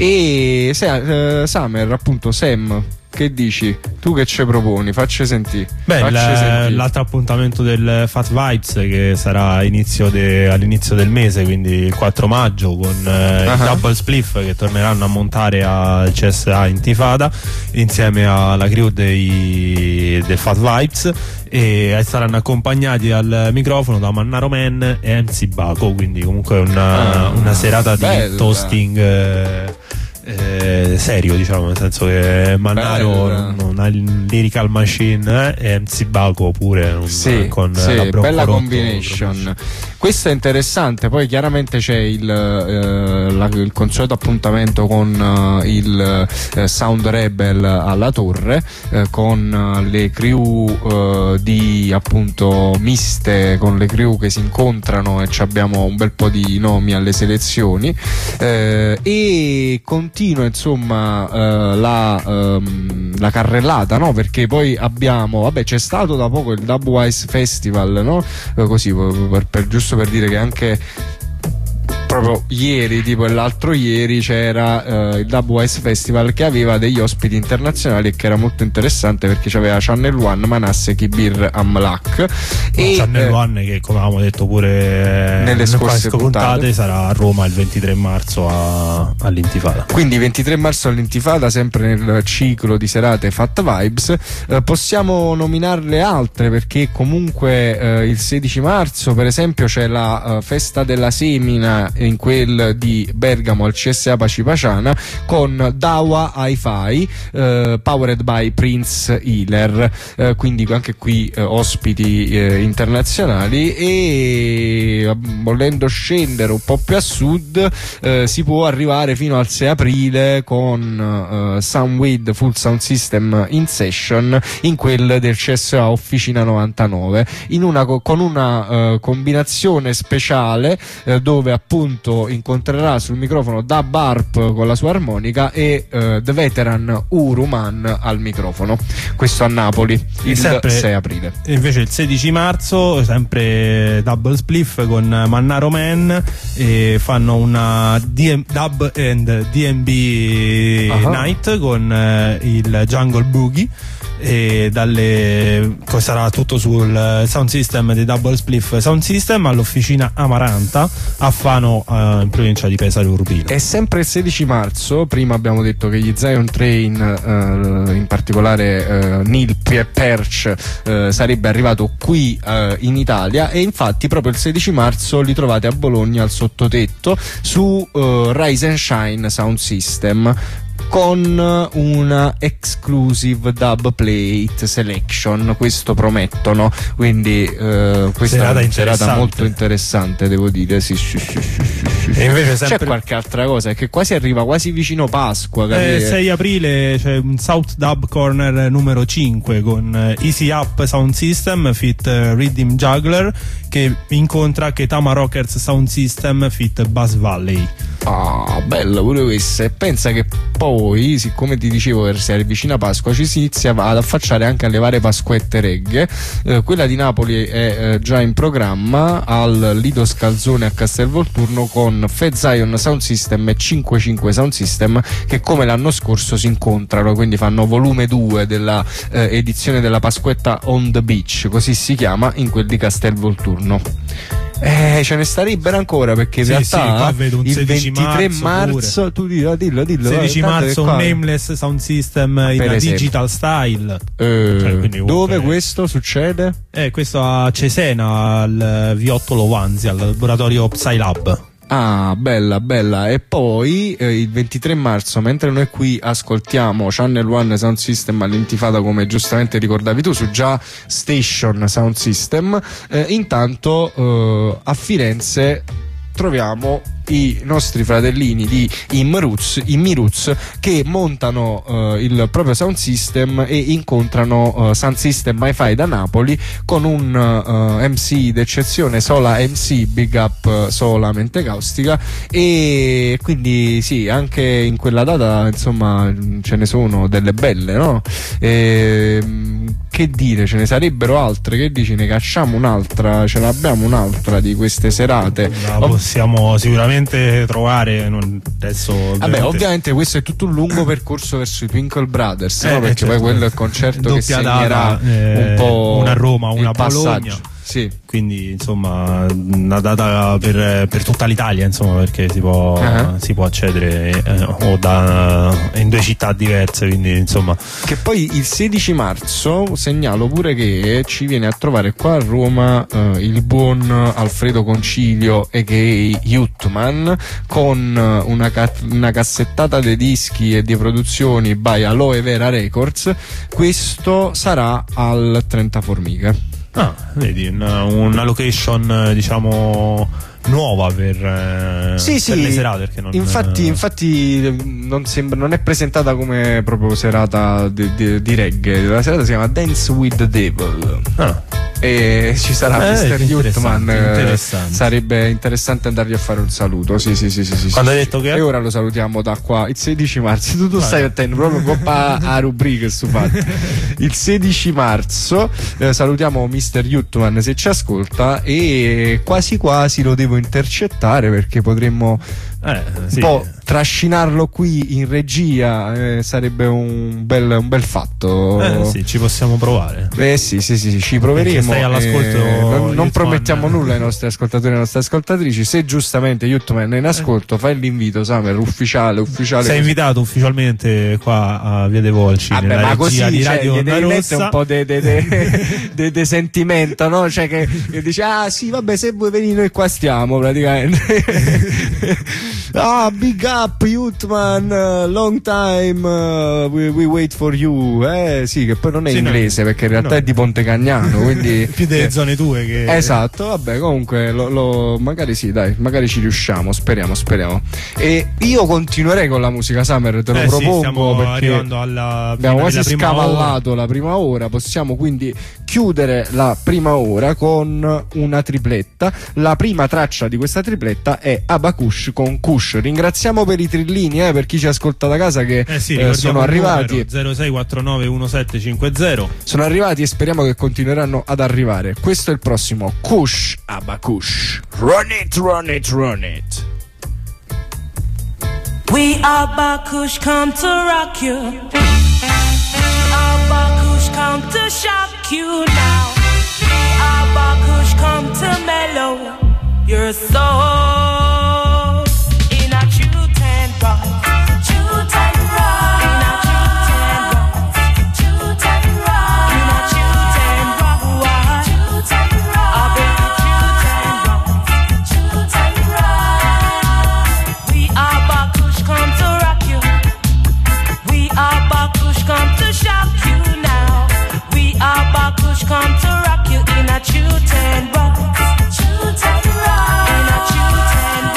E se, eh, Summer, appunto, Sam, che dici? Tu che ci proponi? Facci sentire. Beh, Facci l- sentire. l'altro appuntamento del Fat Vibes, che sarà inizio de- all'inizio del mese, quindi il quattro maggio, con eh, Uh-huh. i Double Spliff che torneranno a montare al C S A Intifada insieme alla crew dei, del Fat Vibes, e saranno accompagnati al microfono da Mannaro Man e M C Baco, quindi comunque una, Ah, una serata bello, di toasting eh, Eh, serio, diciamo, nel senso che Mannaro Bello. una lyrical machine eh, e M C Baco pure un, Sì, con sì, la Bronco bella Rotto combination. produce. Questo è interessante. Poi chiaramente c'è il, eh, la, il consueto appuntamento con eh, il eh, Sound Rebel alla Torre, eh, con eh, le crew eh, di appunto miste, con le crew che si incontrano, e ci abbiamo un bel po' di nomi alle selezioni, eh, e continua insomma eh, la, ehm, la carrellata, no? Perché poi abbiamo, vabbè, c'è stato da poco il Dubwise Festival, no? Eh, così per, per, giusto per dire che anche proprio ieri, tipo l'altro ieri, c'era eh, il Dubwise Festival che aveva degli ospiti internazionali e che era molto interessante, perché c'aveva Channel One, Manasse, Kibir, Amlak e Channel eh, One, che come avevamo detto pure eh, nelle scorse puntate, puntate, sarà a Roma il ventitré marzo a, all'Intifada. Quindi ventitré marzo all'Intifada, sempre nel ciclo di serate Fat Vibes. Eh, possiamo nominarle altre, perché comunque eh, il sedici marzo per esempio c'è la uh, festa della semina in quel di Bergamo al C S A Pacipaciana, con Dawa Hi-Fi, eh, powered by Prince Healer, eh, quindi anche qui eh, ospiti eh, internazionali. E eh, volendo scendere un po' più a sud eh, si può arrivare fino al sei aprile con eh, Soundwid Full Sound System in session in quel del C S A Officina novantanove, in una, con una eh, combinazione speciale eh, dove appunto incontrerà sul microfono Dub Harp con la sua armonica e eh, The Veteran Uruman al microfono. Questo a Napoli il sempre, sei aprile. E invece il sedici marzo sempre Double Spliff con Mannaro Man, e fanno una D M, Dub and D M B uh-huh. Night con eh, il Jungle Boogie, e dalle sarà tutto sul sound system di Double Spliff Sound System all'Officina Amaranta a Fano, eh, in provincia di Pesaro Urbino. È sempre il sedici marzo. Prima abbiamo detto che gli Zion Train, eh, in particolare eh, Neil Perch, eh, sarebbe arrivato qui eh, in Italia, e infatti proprio il sedici marzo li trovate a Bologna al sottotetto su eh, Rise and Shine Sound System, con una exclusive dub plate selection. Questo promettono, quindi eh, questa serata è una serata interessante. molto interessante, devo dire. Sì, sì, sì, sì, sì, sì. E invece sempre... C'è qualche altra cosa che quasi arriva quasi vicino Pasqua, Eh, capire? sei aprile c'è un South Dub Corner numero cinque con eh, Easy Up Sound System fit eh, Rhythm Juggler, che incontra Ketama Rockers Sound System fit Bass Valley. Ah, bella pure questa. E pensa che poi, siccome ti dicevo che si avvicina Pasqua, ci si inizia ad affacciare anche alle varie pasquette reggae. Eh, quella di Napoli è eh, già in programma al Lido Scalzone a Castelvolturno con Fed Zion Sound System e cinquantacinque Sound System, che come l'anno scorso si incontrano, quindi fanno volume due della eh, edizione della Pasquetta on the Beach, così si chiama, in quel di Castelvolturno. Eh, ce ne starebbero ancora, perché in sì, realtà sì, qua vedo un il sedici ventitré marzo, marzo tu dillo, dillo, dillo sedici vai, marzo un qua... Nameless Sound System in Per esempio. digital style. Eh, Cioè, quindi dove comunque- questo succede? Eh, questo a Cesena, al Viottolo Vanzi, al laboratorio PsyLab. Ah, bella, bella. E poi eh, il ventitré marzo, mentre noi qui ascoltiamo Channel One Sound System all'Intifada, come giustamente ricordavi tu, su Già Station Sound System, eh, intanto eh, a Firenze troviamo i nostri fratellini di Imroots, Imroots, che montano uh, il proprio sound system e incontrano uh, Sound System Hi-Fi da Napoli con un uh, M C d'eccezione, Sola M C, big up uh, Sola Mente Caustica. E quindi sì, anche in quella data insomma ce ne sono delle belle, no? E, che dire, ce ne sarebbero altre, che dici, ne cacciamo un'altra, ce l'abbiamo un'altra di queste serate? La possiamo sicuramente trovare, non, adesso ovviamente... Vabbè, ovviamente questo è tutto un lungo percorso verso i Twinkle Brothers, eh, no? Perché certo. poi quello è il concerto Doppia che segnerà data, eh, un po' una a Roma, una a il passaggio. Bologna. Sì. Quindi insomma una data per, per tutta l'Italia, insomma, perché si può, Uh-huh. si può accedere eh, o da, in due città diverse, quindi insomma. Che poi il sedici marzo segnalo pure che ci viene a trovare qua a Roma eh, il buon Alfredo Concilio a k a. Youthman con una, ca- una cassettata di dischi e di produzioni by Aloe Vera Records. Questo sarà al trenta Formiche. Ah, vedi, una, una location diciamo nuova per, eh, sì, per sì, le serate, perché non, infatti, infatti non, sembra, non è presentata come proprio serata di, di, di reggae. La serata si chiama Dance with the Devil. Ah. E ci sarà Eh, mister Youthman. interessante. Sarebbe interessante andargli a fare un saluto. Sì, sì, sì, sì, sì, Quando sì, hai detto sì. che? E ora lo salutiamo da qua. Il sedici marzo. Tu, tu stai attento proprio coppa a rubrica su fatto. Il sedici marzo eh, salutiamo mister Youthman se ci ascolta, e quasi quasi lo devo intercettare, perché potremmo Eh, sì. un po' trascinarlo qui in regia, eh, sarebbe un bel, un bel fatto. Eh, sì, ci possiamo provare. Eh sì, sì, sì, sì, ci proveremo. Perché stai all'ascolto, eh, non, non Youthman. promettiamo nulla ai nostri ascoltatori e alle nostre ascoltatrici. Se giustamente Youthman è in ascolto, fai l'invito, Samer, ufficiale, ufficiale. Sei così. invitato ufficialmente qua a Via dei Volci, Vabbè, nella ma regia così di cioè, Radio gli Onda devi mettere Rossa. un po' di de, de, de, de sentimento, no? Cioè che, che dice, ah sì, vabbè, se vuoi venire noi qua stiamo praticamente. Ah, big up Youthman, uh, long time, uh, we, we wait for you. Eh sì, che poi non è Sì, inglese, no, perché in realtà no. è di Ponte Cagnano, quindi più delle eh, zone tue che... esatto, vabbè, comunque lo, lo, magari sì, dai, magari ci riusciamo, speriamo, speriamo. E io continuerei con la musica, Summer, te lo Eh, sì, propongo, stiamo perché arrivando alla abbiamo fine quasi della prima scavallato ora. la prima ora. Possiamo quindi chiudere la prima ora con una tripletta. La prima traccia di questa tripletta è Abakush con Kush. Ringraziamo per i trillini, eh, per chi ci ascolta da casa, che Eh sì, eh, sono arrivati zero sei quattro nove uno sette cinque zero. sono arrivati e speriamo che continueranno ad arrivare. Questo è il prossimo Kush Abakush. Run it, run it, run it. We are Bakush, come to rock you. We are Bakush, come to shock you now. We are Bakush, come to mellow your soul. In a true ten rock, true ten rock. In a true ten rock, true ten rock. In a true ten rock, what? True ten rock. I bet you true ten rock, true ten rock. We are Bakush, come to rock you. We are Bakush, come to shock you now. We are Bakush, come to rock you in a true ten rock, true ten rock. In a true ten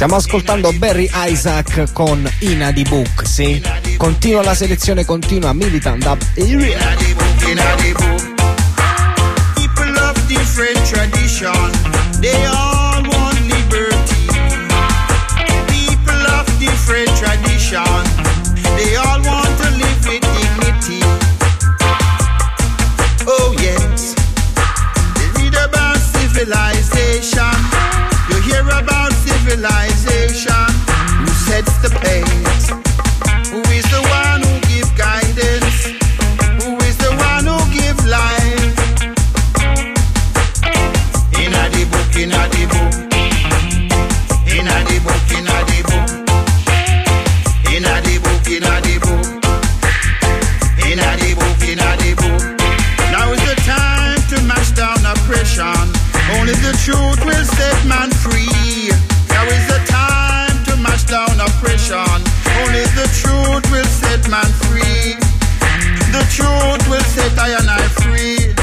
Stiamo ascoltando Barry Isaac con Ina di Book, sì? Continua la selezione, continua Militant Dub Area. People of different tradition, they all want liberty. People of different tradition, they all want to live with dignity. Oh yes, they read about civilization. You hear about civilization. Who sets the pace? Who is the one who gives guidance? Who is the one who gives life? Inna the book, inna the book. Inna the book, inna the book. Inna the book, inna the book. Inna the book, inna the book. Now is the time to mash down oppression. Only the truth will set man free. Now is the time to mash down oppression. Only the truth will set man free. The truth will set I and I free.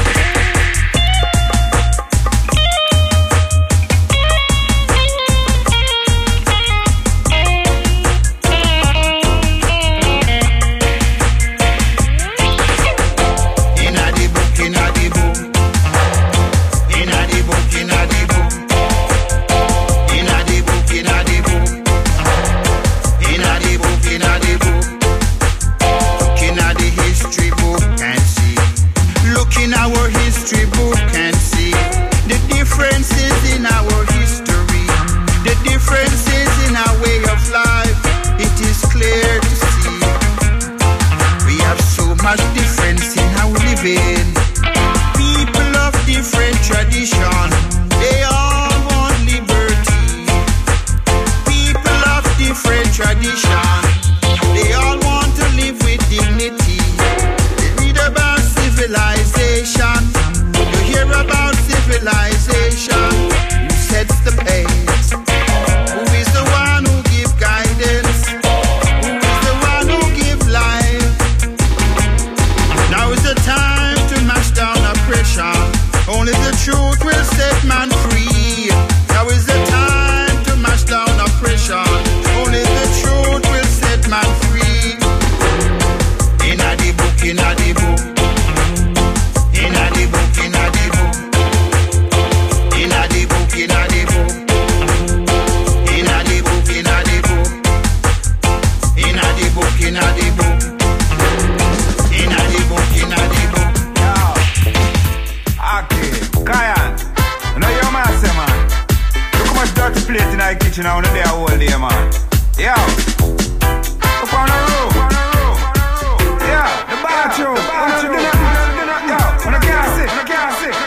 People of different tradition, they all want liberty. People of different tradition, they all want to live with dignity. They read about civilization. You hear about civilization. Who sets the pace? Who is the one who gives guidance? Who is the one who gives life? Now is the time to mash down oppression. Only the truth will set man free. Now is the time to mash down oppression. Only the truth will set man free. Inna the book, inna the book. Inna the book, inna the book. Inna the book, inna the book. Inna the book, inna the book. Inna the book, inna the book. Inna the book, inna the book. Okay, Kayan, you know your man say, man. Look how much dirty plate in the kitchen now, there all day, man. Yo, look on the room, on the room, yeah, the bathroom, the bathroom. Yo, on the gas it, on the gas it.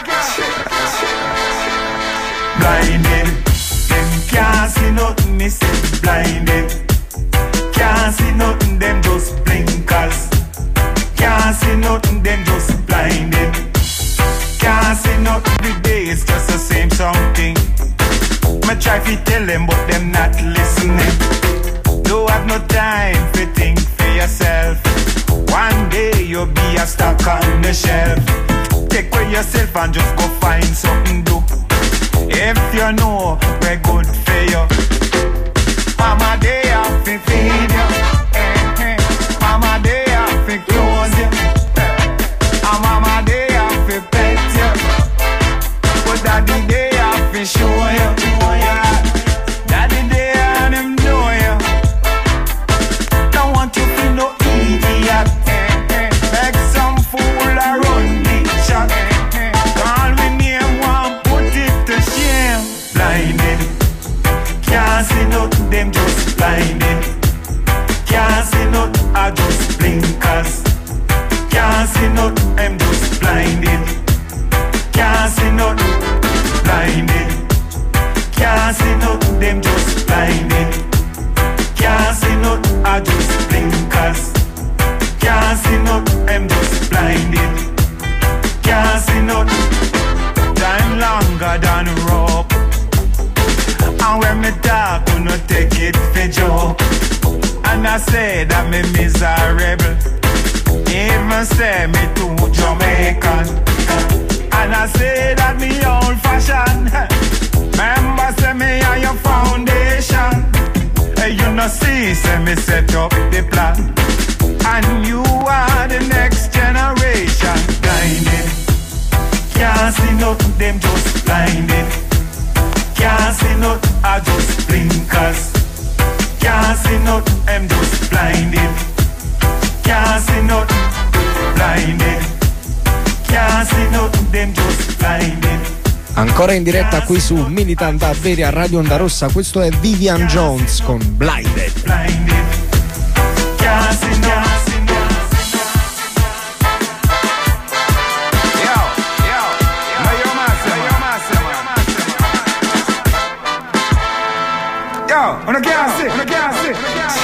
Blinded, them can't see nothing, me say blinded. Can't see nothing, them just blinkers. Can't see nothing, them just blinded. Can't see nothing today, it's just the same something. Me try to tell them, but them not listening. Don't have no time to think for yourself. One day you'll be a stock on the shelf. Take away yourself and just go find something do. If you know we're good for you. Mama, they have to feed you. Mama, they have to clothe you. And mama, they have to pet you. But daddy, they have to show you. Daddy, they and him know you. Don't want you to no idiot. Make some fool around the chat. Call me name one, put it to shame. Blinded. Can't see nothing, them just blinded. Can't see nothing, I just blinkers. Can't see nothing, I'm just blinded. Can't see nothing, blinded. Can't see nothing, them just blinded. Can't see nothing, I just blinkers. Can't see nothing, I'm just blinded. Can't see nothing. Time longer than rope. And when me talk, you no take it for joke. And I say that me miserable. Even say me too Jamaican. And I say that me old fashioned. Remember, say me are your foundation. Hey, you know, see, say me set up the plan. And you are the next generation. Blinded, can't see nothing, them just blinded. Can't see nothing, I just blinkers. Can't see nothing, them just blinded. Can't see nothing, blinded. Can't see nothing, them just blinded. Ancora in diretta qui su Militant Averi a Radio Onda Rossa, questo è Vivian Jones con Blinded. Blinded. Can't see nothing. Wanna can't sit, wanna can't sit.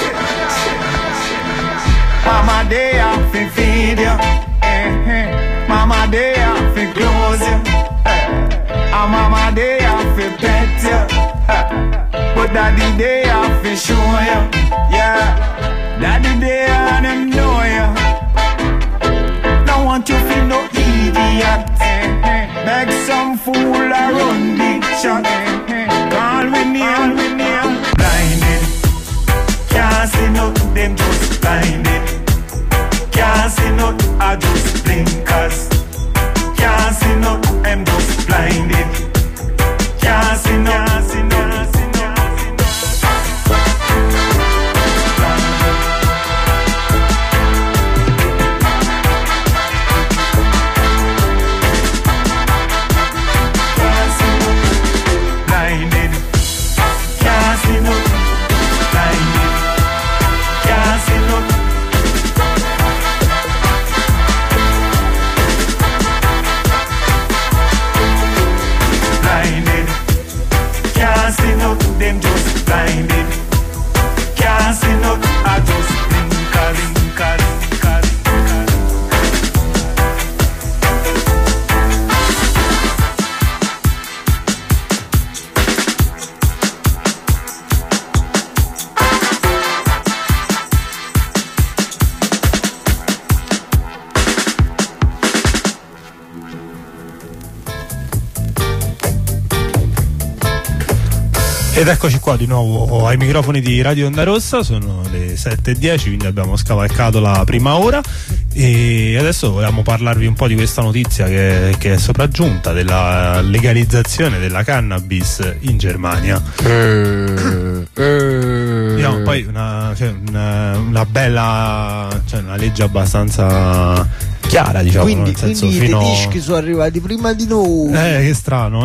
Mama, they have to feed you. Eh-eh. Mama, they have to close you. Eh. And mama, they have to pet you. Eh. But daddy, they have to show you. Yeah. Daddy, they and them know you. Don't want you feel no idiot. Eh-eh. Make some fool around the shot. Eh-eh. Call me name, me name. Blinded, can't see nothing, them just blinded. Can't see nothing, I just blinkers. Can't see nothing, them just blinded. Can't see nothing, see nothing, see nothing. Blinded, can't see nothing. Them just blinded. Can't see nothing, I just blinkers, blinkers, blinkers, Ed eccoci qua di nuovo ai microfoni di Radio Onda Rossa, sono le sette e dieci, quindi abbiamo scavalcato la prima ora e adesso vogliamo parlarvi un po' di questa notizia che, che è sopraggiunta della legalizzazione della cannabis in Germania. Eh, eh. Diciamo, poi una, cioè, una, una bella, cioè una legge abbastanza chiara, diciamo, quindi, nel senso, quindi fino... i tedeschi sono arrivati prima di noi. Eh, che strano,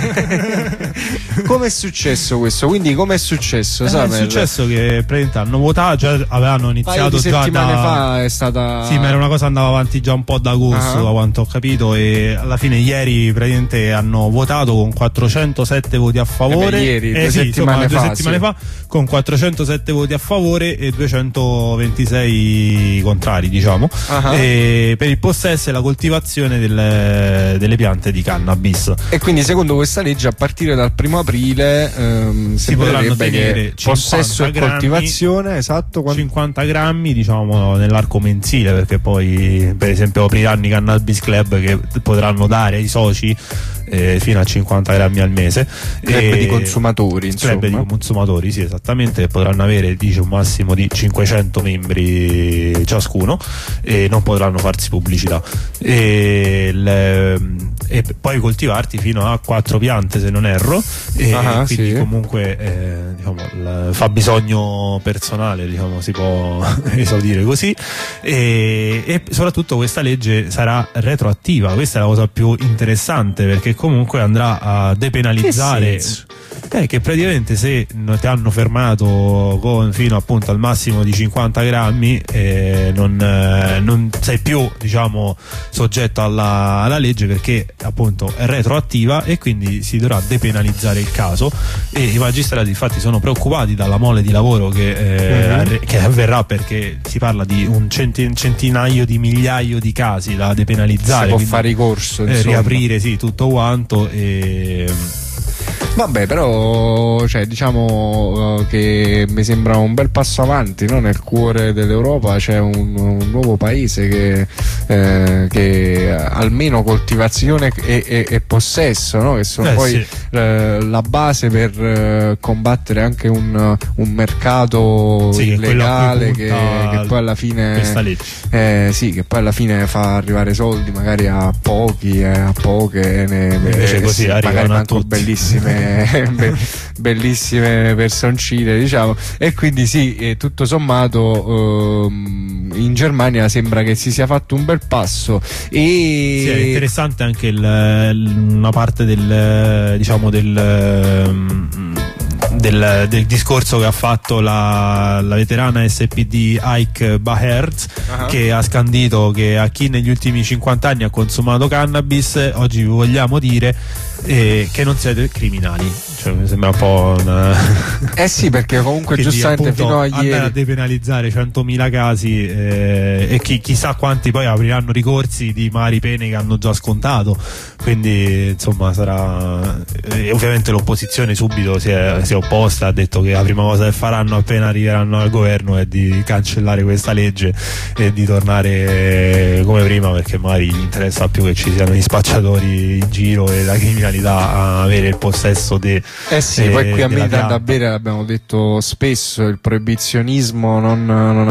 eh. Come è successo questo? Quindi come è successo? Eh, Samuel? È successo che praticamente hanno votato, cioè avevano iniziato di già settimane da... fa è stata... Sì, ma era una cosa che andava avanti già un po' da agosto, uh-huh. da quanto ho capito, e alla fine ieri praticamente hanno votato con quattrocentosette voti a favore. Eh beh, ieri, eh, due sì, settimane, insomma, fa, due settimane sì. fa, con quattrocentosette voti a favore e duecentoventisei contrari, diciamo, uh-huh. e per il possesso e la coltivazione delle, delle piante di cannabis. E quindi secondo questa legge a partire dal primo aprile ehm, si potranno tenere possesso e grammi, coltivazione, esatto, quando... cinquanta grammi, diciamo, nell'arco mensile, perché poi per esempio apriranno i cannabis club che potranno dare ai soci eh, fino a cinquanta grammi al mese, club e... di consumatori, club di consumatori, sì, esattamente, che potranno avere, dice, un massimo di cinquecento membri ciascuno e non potranno farsi pubblicità, e, le... e poi coltivarti fino a quattro piante, se non erro, e ah, quindi sì. comunque eh, diciamo, il fabbisogno personale, diciamo, si può esaudire così, e, e soprattutto questa legge sarà retroattiva. Questa è la cosa più interessante, perché comunque andrà a depenalizzare, eh, che praticamente se ti hanno fermato con fino appunto al massimo di cinquanta grammi eh, non, eh, non sei più, diciamo, soggetto alla, alla legge, perché appunto è retroattiva, e quindi si dovrà depenalizzare il caso, e i magistrati infatti sono preoccupati dalla mole di lavoro che, eh, mm-hmm. arri- che avverrà, perché si parla di un centi- centinaio di migliaio di casi da depenalizzare, si può fare ricorso, eh, riaprire sì tutto quanto, e Vabbè, però cioè, diciamo uh, che mi sembra un bel passo avanti, no? Nel cuore dell'Europa c'è un, un nuovo paese che, eh, che almeno coltivazione e, e, e possesso, no? Che sono eh, poi sì. eh, la base per eh, combattere anche un, un mercato sì, illegale che, che, che poi alla fine eh, sì, che poi alla fine fa arrivare soldi magari a pochi, eh, a poche, ne, invece così sì, magari manco bellissime Be- bellissime personcine, diciamo, e quindi sì, eh, tutto sommato ehm, in Germania sembra che si sia fatto un bel passo. E sì, è interessante anche il, una parte del diciamo del Del, del discorso che ha fatto la, la veterana S P D Heike Bahertz, uh-huh. che ha scandito che a chi negli ultimi cinquanta anni ha consumato cannabis oggi vi vogliamo dire eh, che non siete criminali. Cioè, mi sembra un po' una... eh sì, perché comunque quindi, giustamente appunto, fino a ieri andare a depenalizzare centomila casi eh, e chi, chissà quanti poi apriranno ricorsi di magari pene che hanno già scontato, quindi insomma sarà eh, ovviamente l'opposizione subito si è, si è opposta, ha detto che la prima cosa che faranno appena arriveranno al governo è di cancellare questa legge e di tornare come prima, perché magari gli interessa più che ci siano gli spacciatori in giro e la criminalità a avere il possesso di eh sì, eh, poi qui a Militant da bere l'abbiamo detto spesso, il proibizionismo non, non ha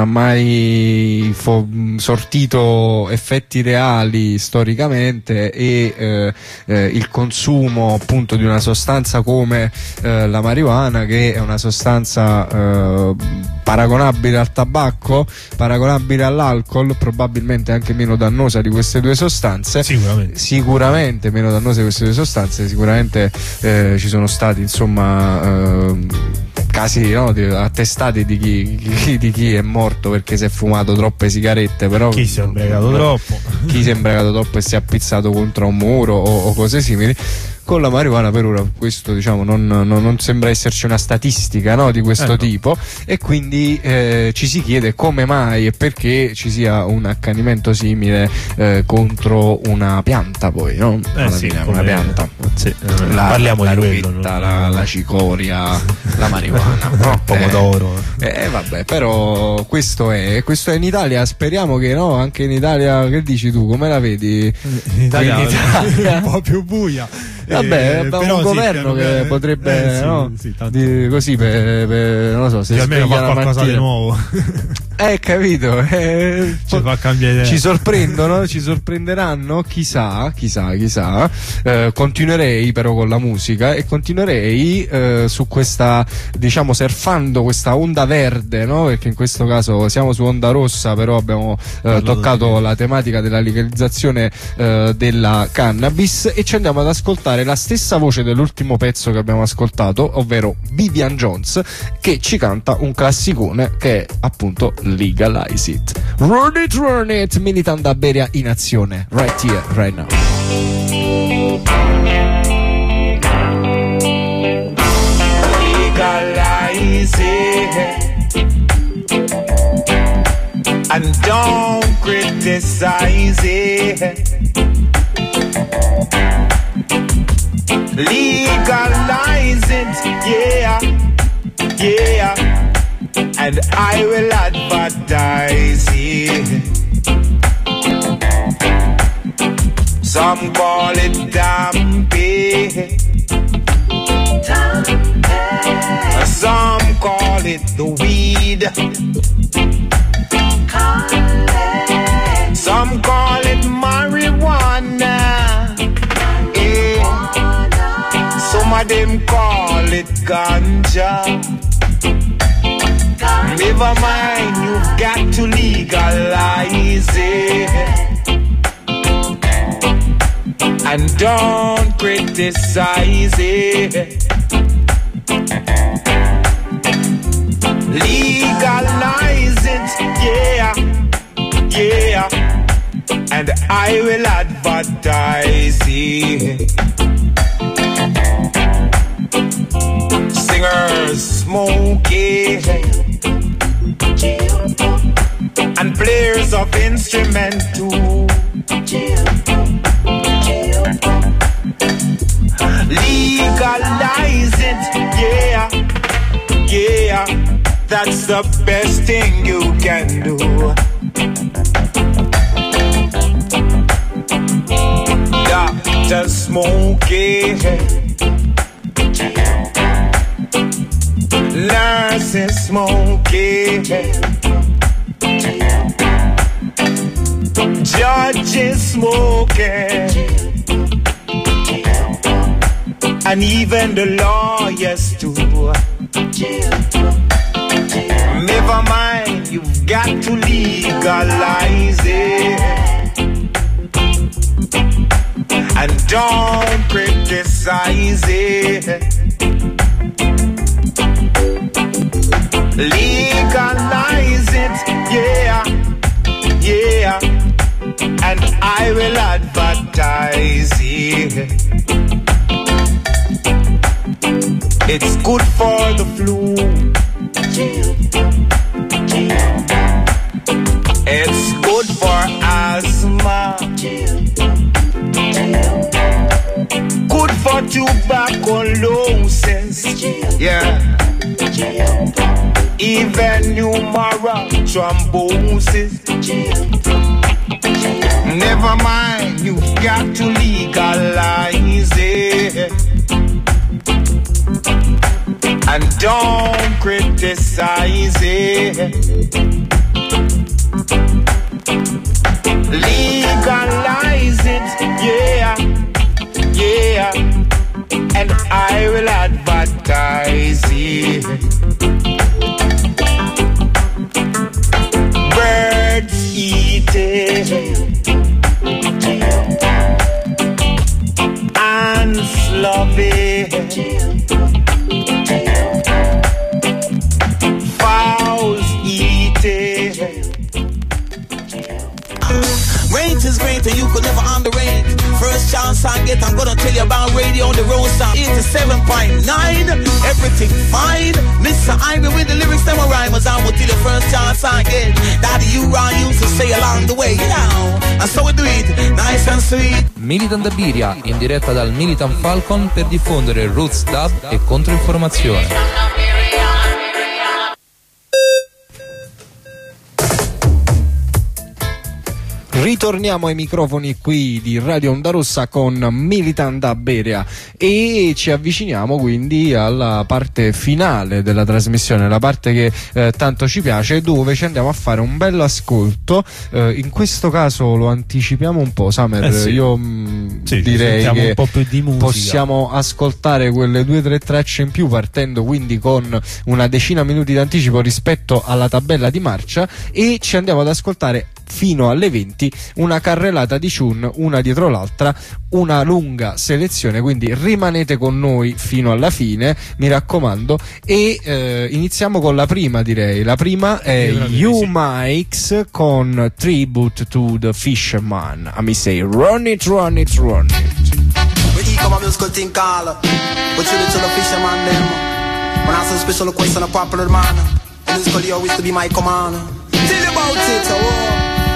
mai fo- sortito effetti reali storicamente e eh, eh, il consumo appunto di una sostanza come eh, la marijuana, che è una sostanza eh, paragonabile al tabacco, paragonabile all'alcol, probabilmente anche meno dannosa di queste due sostanze, sicuramente, sicuramente meno dannosa di queste due sostanze, sicuramente eh, ci sono stati insomma eh, casi, no, di, attestati di chi, chi, di chi è morto perché si è fumato troppe sigarette, però chi si è imbriacato troppo chi si è imbriacato troppo e si è appizzato contro un muro o, o cose simili. Con la marijuana per ora questo diciamo non, non, non sembra esserci una statistica, no, di questo eh, tipo no. E quindi eh, ci si chiede come mai e perché ci sia un accanimento simile eh, contro una pianta, poi no? Eh Alla sì, fine, come... una pianta sì, eh, la, parliamo la di rubetta, quello, no? la, la cicoria, la marijuana, no? pomodoro. Eh, eh vabbè, però questo è questo è in Italia, speriamo che no, anche in Italia, che dici tu, come la vedi? In Italia, in Italia è un po' più buia. Vabbè, abbiamo un sì, governo che eh, potrebbe eh, sì, no? sì, tanto... di, così per, per non lo so, se almeno fa qualcosa mattina... di nuovo. Eh, capito? Eh, ci fa cambiare. Ci sorprendono, ci sorprenderanno, chissà, chissà, chissà. Eh, continuerei però con la musica e continuerei eh, su questa, diciamo, surfando questa onda verde, no? Perché in questo caso siamo su onda rossa, però abbiamo eh, toccato la tematica della legalizzazione eh, della cannabis e ci andiamo ad ascoltare la stessa voce dell'ultimo pezzo che abbiamo ascoltato, ovvero Vivian Jones, che ci canta un classicone che è appunto Legalize It. Run it, run it, Militant da Beria in azione, right here, right now. Legalize it and don't criticize it. Legalize it, yeah, yeah, and I will advertise it. Some call it dampe, some call it the weed, some call it marijuana. Some of them call it ganja. Never mind, you've got to legalize it and don't criticize it. Legalize it, yeah, yeah, and I will advertise it. Singers smoke it and players of instrument too. Legalize it, yeah, yeah. That's the best thing you can do. Doctor smoking, nurses smoking, judges smoking, and even the lawyers too. Never mind, you've got to legalize it. And don't criticize it. Legalize it, yeah, yeah. And I will advertise it. It's good for the flu. It's good for asthma. Good for tuberculosis. Yeah. Even pneumonia, thrombosis. Never mind, you've got to legalize it. And don't criticize it. Legalize it, yeah, yeah. And I will advertise it. Birds eat it. Ants love it. Fowls eat it. Range is great and you could never underrate. First chance I get, I'm gonna tell you about radio on the road sound. eighty-seven point nine, everything fine. Mister Ivy with the lyrics, them are rhymers. I will tell you first chance I get. Daddy, you I used to say along the way, you know. And so we do it, nice and sweet. Militant Biria, in diretta dal Militant Falcon per diffondere roots, dub e controinformazione. Ritorniamo ai microfoni qui di Radio Onda Rossa con Militant Iberia e ci avviciniamo quindi alla parte finale della trasmissione, la parte che eh, tanto ci piace, dove ci andiamo a fare un bello ascolto. Eh, in questo caso lo anticipiamo un po', Samer. Eh sì. Io mh, sì, direi che un po' più di musica. Possiamo ascoltare quelle due o tre tracce in più, partendo quindi con una decina di minuti d'anticipo rispetto alla tabella di marcia, e ci andiamo ad ascoltare fino alle venti una carrellata di tune una dietro l'altra, una lunga selezione, quindi rimanete con noi fino alla fine, mi raccomando. E eh, iniziamo con la prima, direi. La prima è You Mikes con Tribute to the Fisherman. I say run it, run it, run it. We come a musical thing called we tribute to the fisherman them. When I say special request on a popular man, the musical always to be my command. Tell you about it, oh.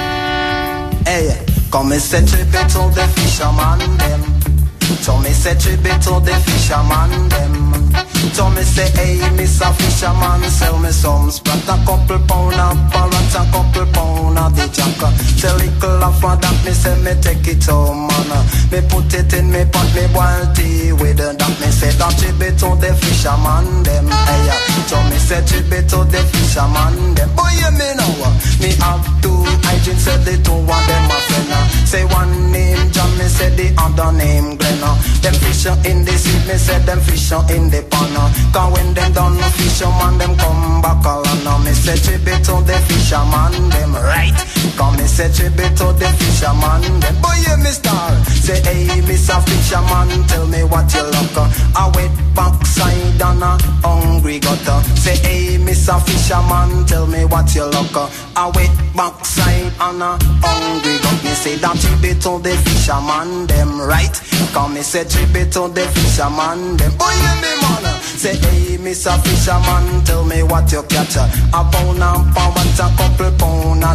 Hey, come and say tribute to the fisherman them. So me say tribute to the fisherman them. So me say, hey, Mister Fisherman, sell me some sprat, a couple pound of parrot, a couple pound of the jack. Say little of that, me say me take it home, man. Me put it in me pot, me boil tea with that. Me say that tribute to the fisherman them. Hey, so me say tribute to the fisherman them. Boy, you me know, me have two hygiene, say the two of them a friend. Say one name John, me say the other name Glenn. Them fish in the sea, me say them fish in the pond. Cause when them done fisherman, them come back along. Now me say tribute to the fisherman them, right? Cause me say tribute to the fisherman them. Boy, you me star. Say, hey, Mister Fisherman, tell me what you look. A wet backside and a hungry gutter. Say, hey, Mister Fisherman, tell me what you look. A wet backside and a hungry gutter. Me say that tribute to the fisherman them, right? Cause me say tribute to the fisherman them. Boy, you me man. Say, hey, Mister Fisherman, tell me what you catch. A pound and pound, a couple pound of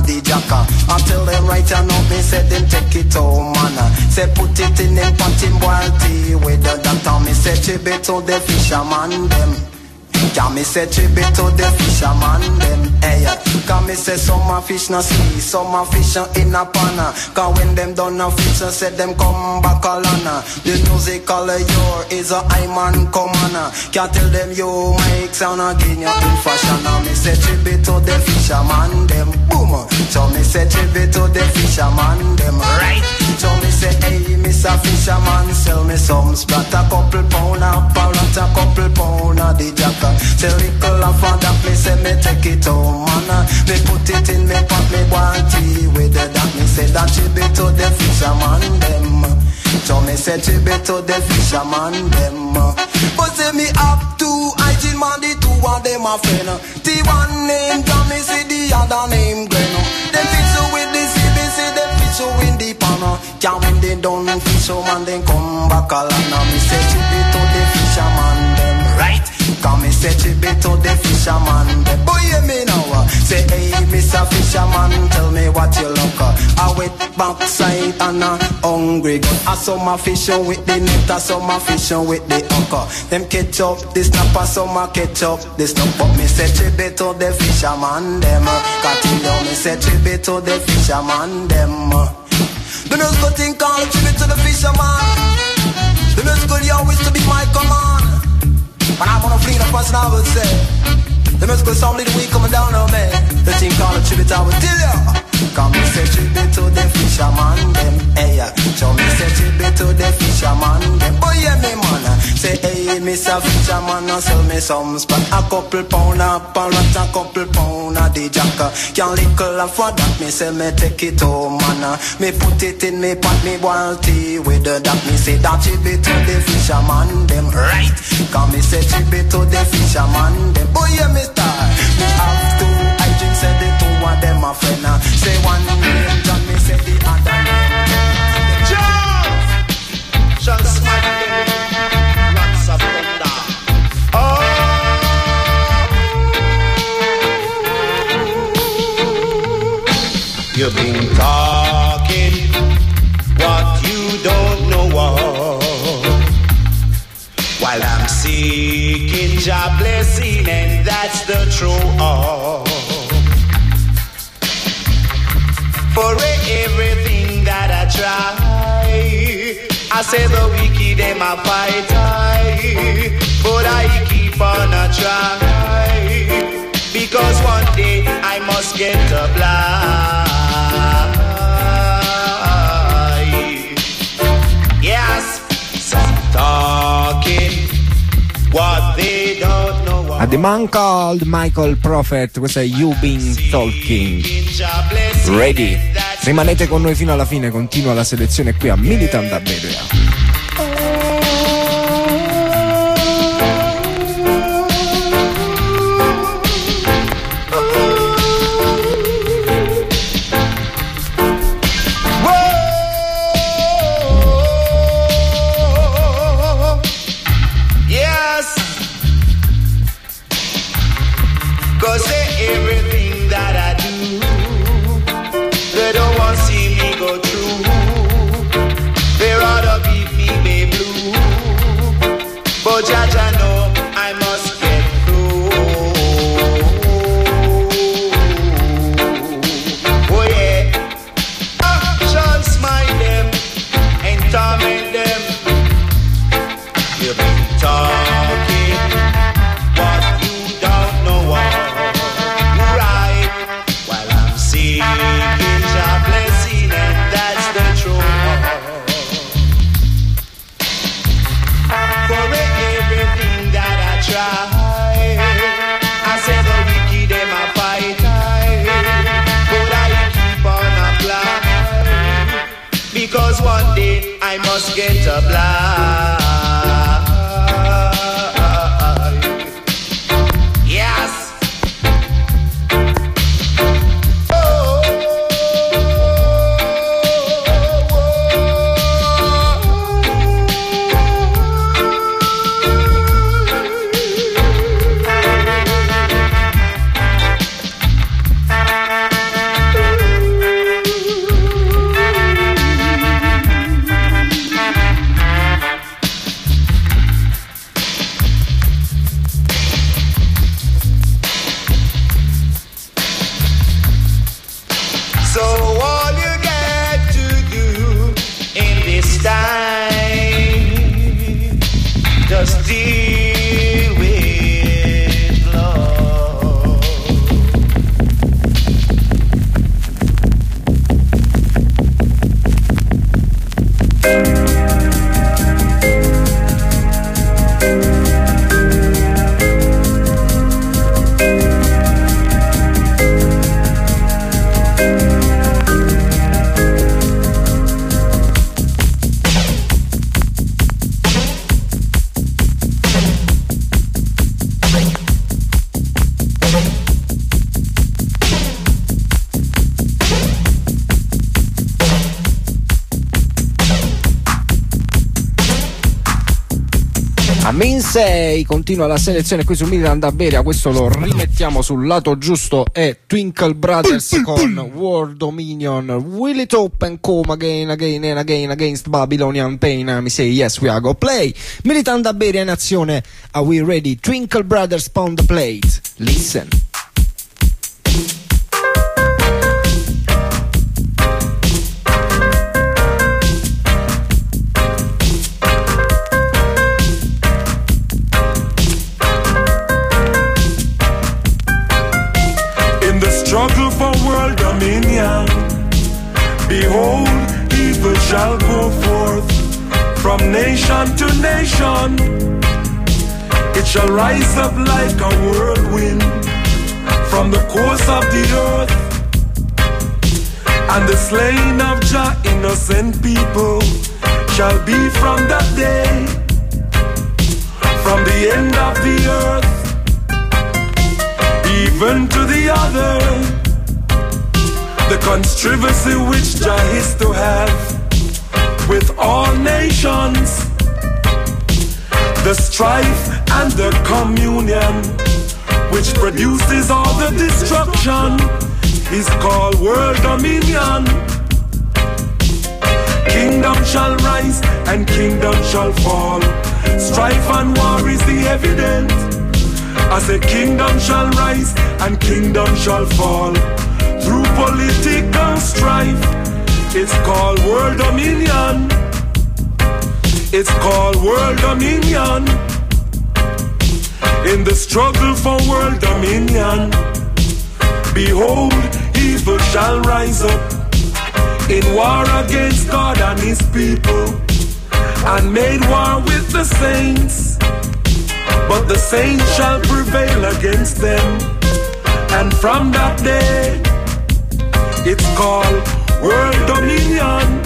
the jacka. I tell them right now, me say them take it home, man. Say put it in them pot in boil tea with the doctor. Me say tribute to the fisherman them. Can me say tribute to the fisherman them. Hey, can me say some a fish na sea, some a fish in a pan. Cause when them done a fish, I said them come back alana. The musical your is a high man commander. Can't tell them you make sound again you in fashion. Now me say tribute to the fisherman them. Boom. So me say tribute to the fisherman them. Right. So me say hey, Mister Fisherman, sell me some sprat a couple pound a parrot a couple pound a the jacker. Say little and for that me say me take it home, man. Me put it in me pot, me want tea with the that. Me say that tribute to the fisherman them. So me say tribute to the fisherman them. But say me up to I till man the two of them a friend. The one name John, me say the other name Glenn. Them fish with the sea, me say them fish in the pan. Can when they done fish, so man then come back along. Me say tribute to the fisherman them. Right. Come me say tribute to the fisherman. Boy, hear me now. Say, hey, Mister Fisherman, tell me what you look. I wet backside and a hungry gun. I saw my fishing with the net, I saw my fishing with the hooker. Them catch up, this snapper, so my catch up, this snap up. Me say tribute to the fisherman, them. Continue, me say tribute to the fisherman, them. The musical thing called tribute to the fisherman. The musical you always to be my command. When I'm on a fleet, a person I would say the musical sound little weak coming down on me. The thing called a tribute I would tell ya. Come me say tribute to the fisherman them. Hey, so me say tribute to the fisherman them. Boy, yeah, me man. Say, hey, Mister Fisherman, now sell me some spot. A couple pound a parrot, a couple pound a the jacker. Can't little for that, me say me take it home, man. Me put it in me pot, me boil tea with the that. Me say that tribute to the fisherman them. Right. Come me say tribute to the fisherman them. Boy, yeah, me star. Me have to, I drink say the two of them a friend. Say one name, John, me say the other name. John! John Smiley, lots of thunder. Oh! You've been talking what you don't know of, while I'm seeking your blessing, and that's the truth of. For everything that I try, I say the wicked them a fight I, but I keep on a try, because one day I must get a blind. Yes, some talking what they don't know. A the man called Michael Prophet, questa è You Been Talking. Ready? Rimanete con noi fino alla fine, continua la selezione qui a Militant Dub Radio. Because one day I must get a blind. Yes. Minsei continua la selezione qui su Militant Daberia, questo lo rimettiamo sul lato giusto, è Twinkle Brothers con World Dominion. Will it open come again, again and again against Babylonian pain? Mi say yes we are go play. Militant Daberia in azione, are we ready? Twinkle Brothers on the plate, listen. Struggle for world dominion. Behold, evil shall go forth from nation to nation. It shall rise up like a whirlwind from the course of the earth. And the slain of Jah innocent people shall be from that day, from the end of the earth even to the other. The controversy which Jah is to have with all nations, the strife and the communion which produces all the destruction is called world dominion. Kingdom shall rise and kingdom shall fall. Strife and war is the evidence. I say kingdom shall rise and kingdom shall fall through political strife. It's called world dominion. It's called world dominion. In the struggle for world dominion, behold, evil shall rise up in war against God and his people, and made war with the saints. But the saints shall prevail against them, and from that day it's called world dominion.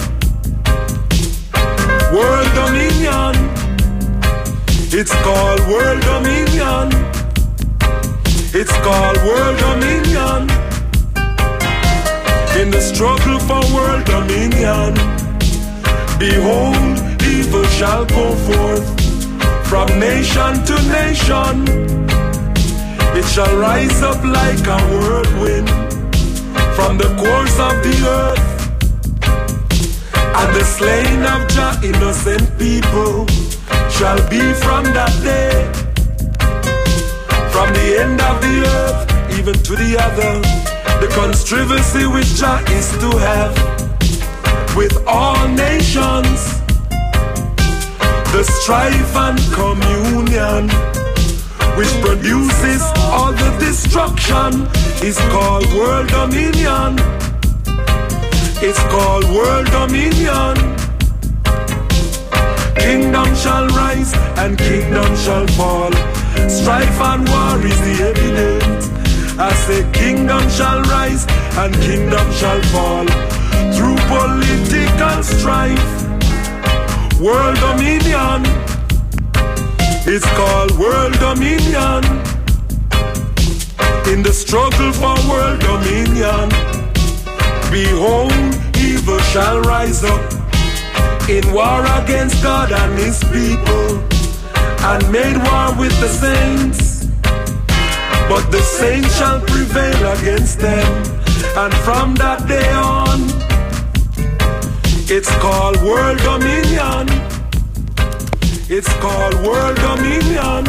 World dominion. It's called world dominion. It's called world dominion. In the struggle for world dominion, behold, evil shall go forth from nation to nation. It shall rise up like a whirlwind from the course of the earth. And the slain of Jah innocent people shall be from that day, from the end of the earth even to the other. The controversy which Jah is to have with all nations, the strife and communion which produces all the destruction is called world dominion. It's called world dominion. Kingdom shall rise and kingdom shall fall. Strife and war is the evidence. I say kingdom shall rise and kingdom shall fall through political strife. World dominion. It's called world dominion. In the struggle for world dominion, behold, evil shall rise up in war against God and his people, and made war with the saints. But the saints shall prevail against them, and from that day on, it's called world dominion. It's called world dominion.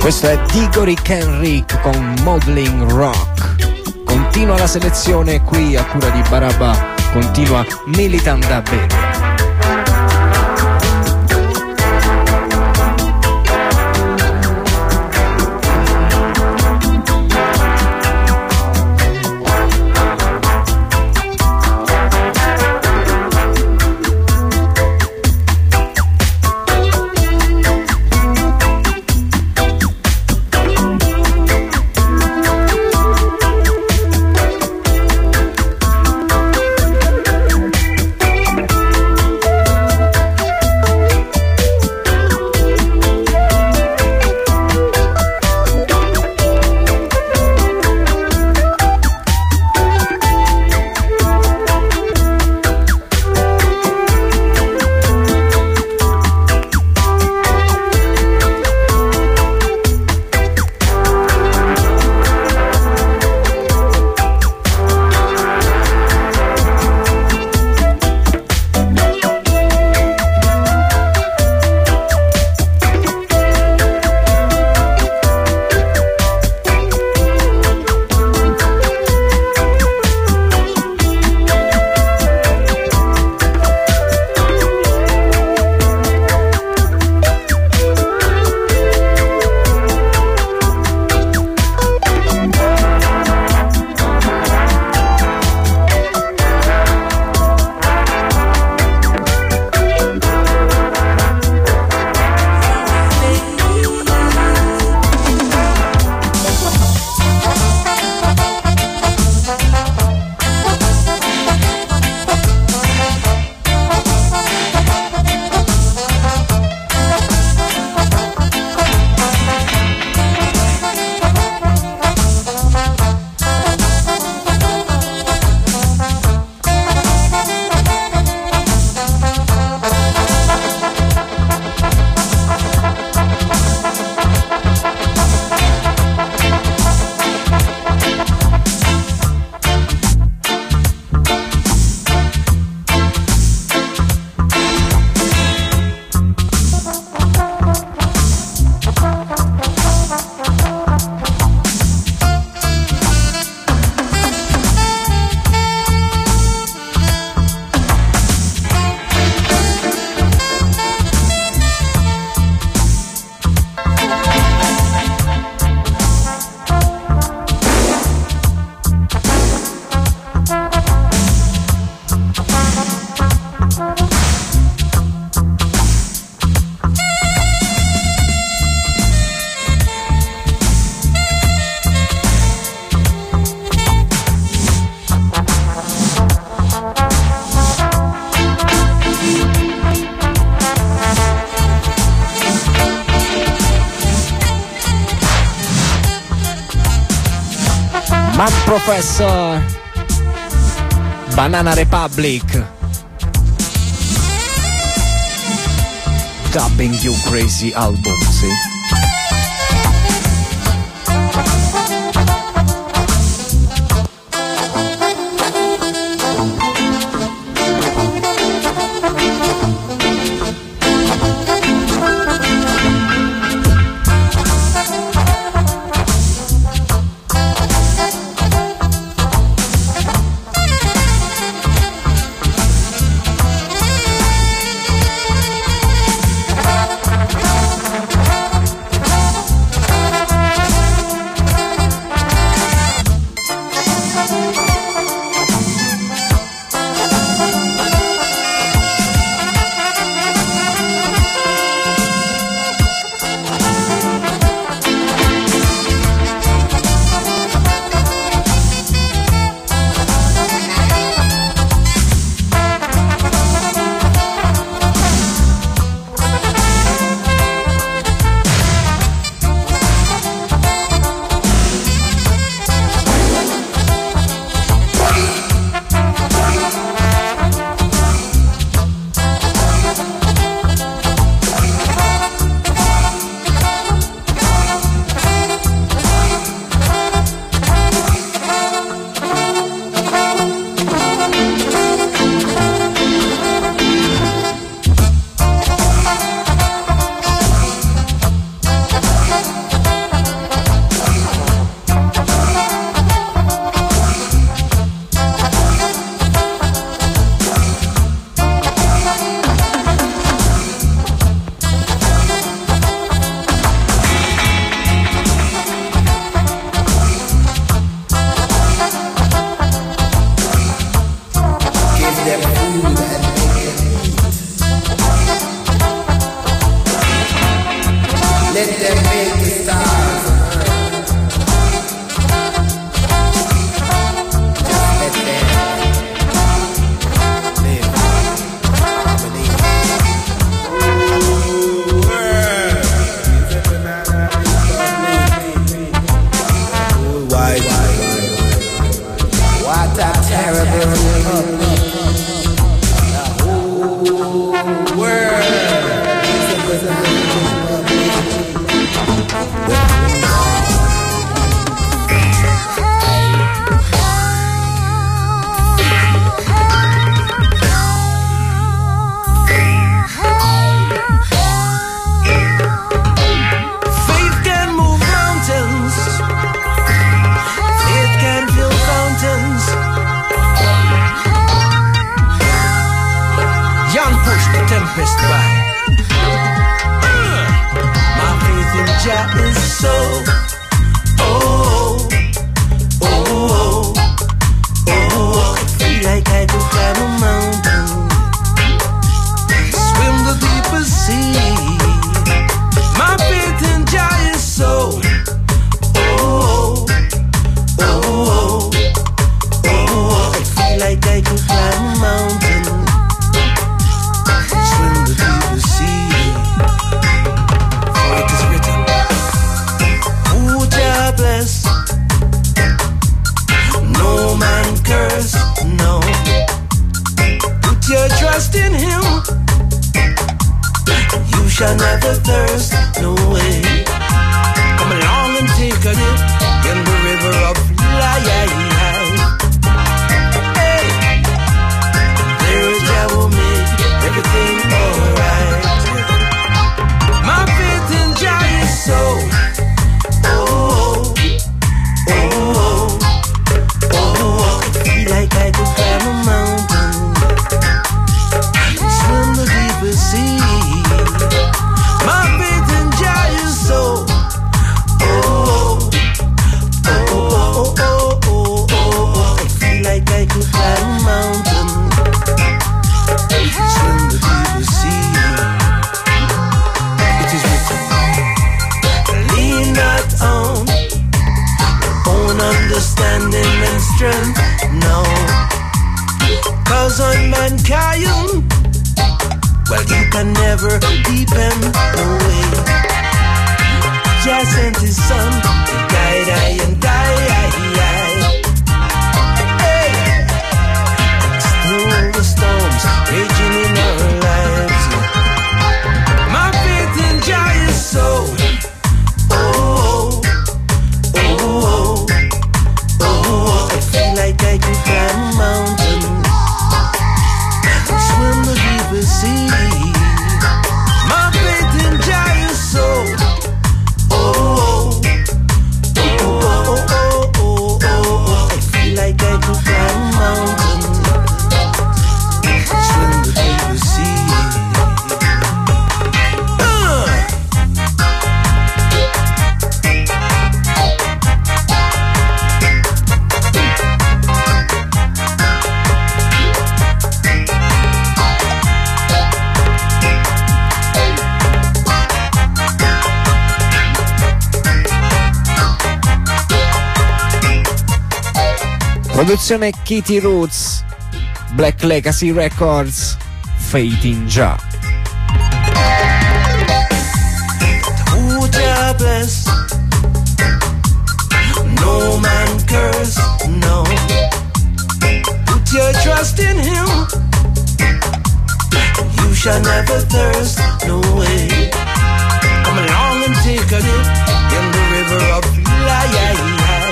Questo è Digory Kenrick con Modeling Rock. Continua la selezione qui a cura di Barabà, continua Militant Dub. Mad Professor, Banana Republic, Dubbing You Crazy album, sì. make the stars just let them live harmony. Why, why, what a terrible republic. The whole world is a Faith can move mountains. Faith can fill fountains. Young push the tempest by. Uh, my faith in Jah is so. Oh, oh, oh, oh. I feel like I could climb a mountain, swim the deepest sea. My faith in Jah is so. Oh, oh, oh, oh. I feel like I could climb a mountain, swim the deepest sea. For it is written, who Jah bless, no man curse, no. Put your trust in Him, you shall never thirst, no way. Come along and take a dip in the river of life. Hey, there Jah will make everything alright. My faith in Jah is so. Oh, oh, oh, oh. I feel like I could climb a mountain, swim the deepest sea. My faith in Jah is so. Oh, oh, oh, oh, oh, oh. I feel like I could climb a mountain, swim the deepest sea. It is written, lean not on your own understanding and strength, no. Cause on mankind, well, you can never depend, no way. Jah sent His Son to guide I and die. Hey, still the storms raging in our lives. My faith in Jah is so. Oh, oh, oh, oh. I feel like I could climb a mountain, swim the deepest sea. My faith in Jah is so. Oh, oh, oh, oh, oh, oh. I feel like I could climb a mountain, swim the deepest sea. Uh. Produzione Kitty Roots, Black Legacy Records, Faith in Jah. Who Jah bless, no man curse, no. Put your trust in Him, you shall never thirst, no way. Come along and take a dip in the river of life.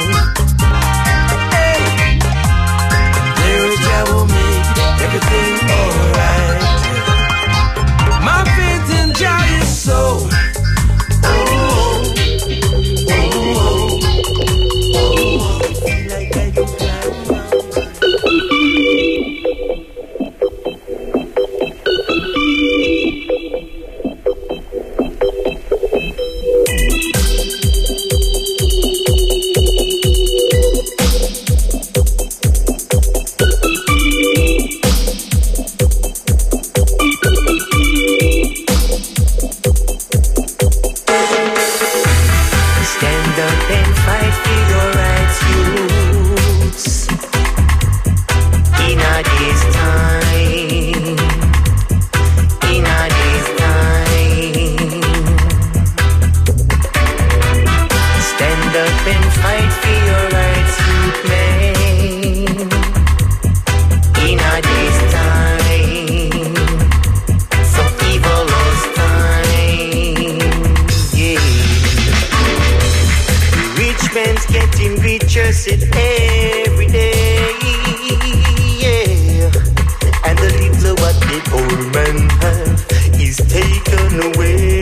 Hey, there Jah will make everything alright. My faith in Jah is so. Oh, oh, oh, oh. I feel like I can climb a mountain. man's getting richer, said every day. Yeah. And the little what the old man have is taken away.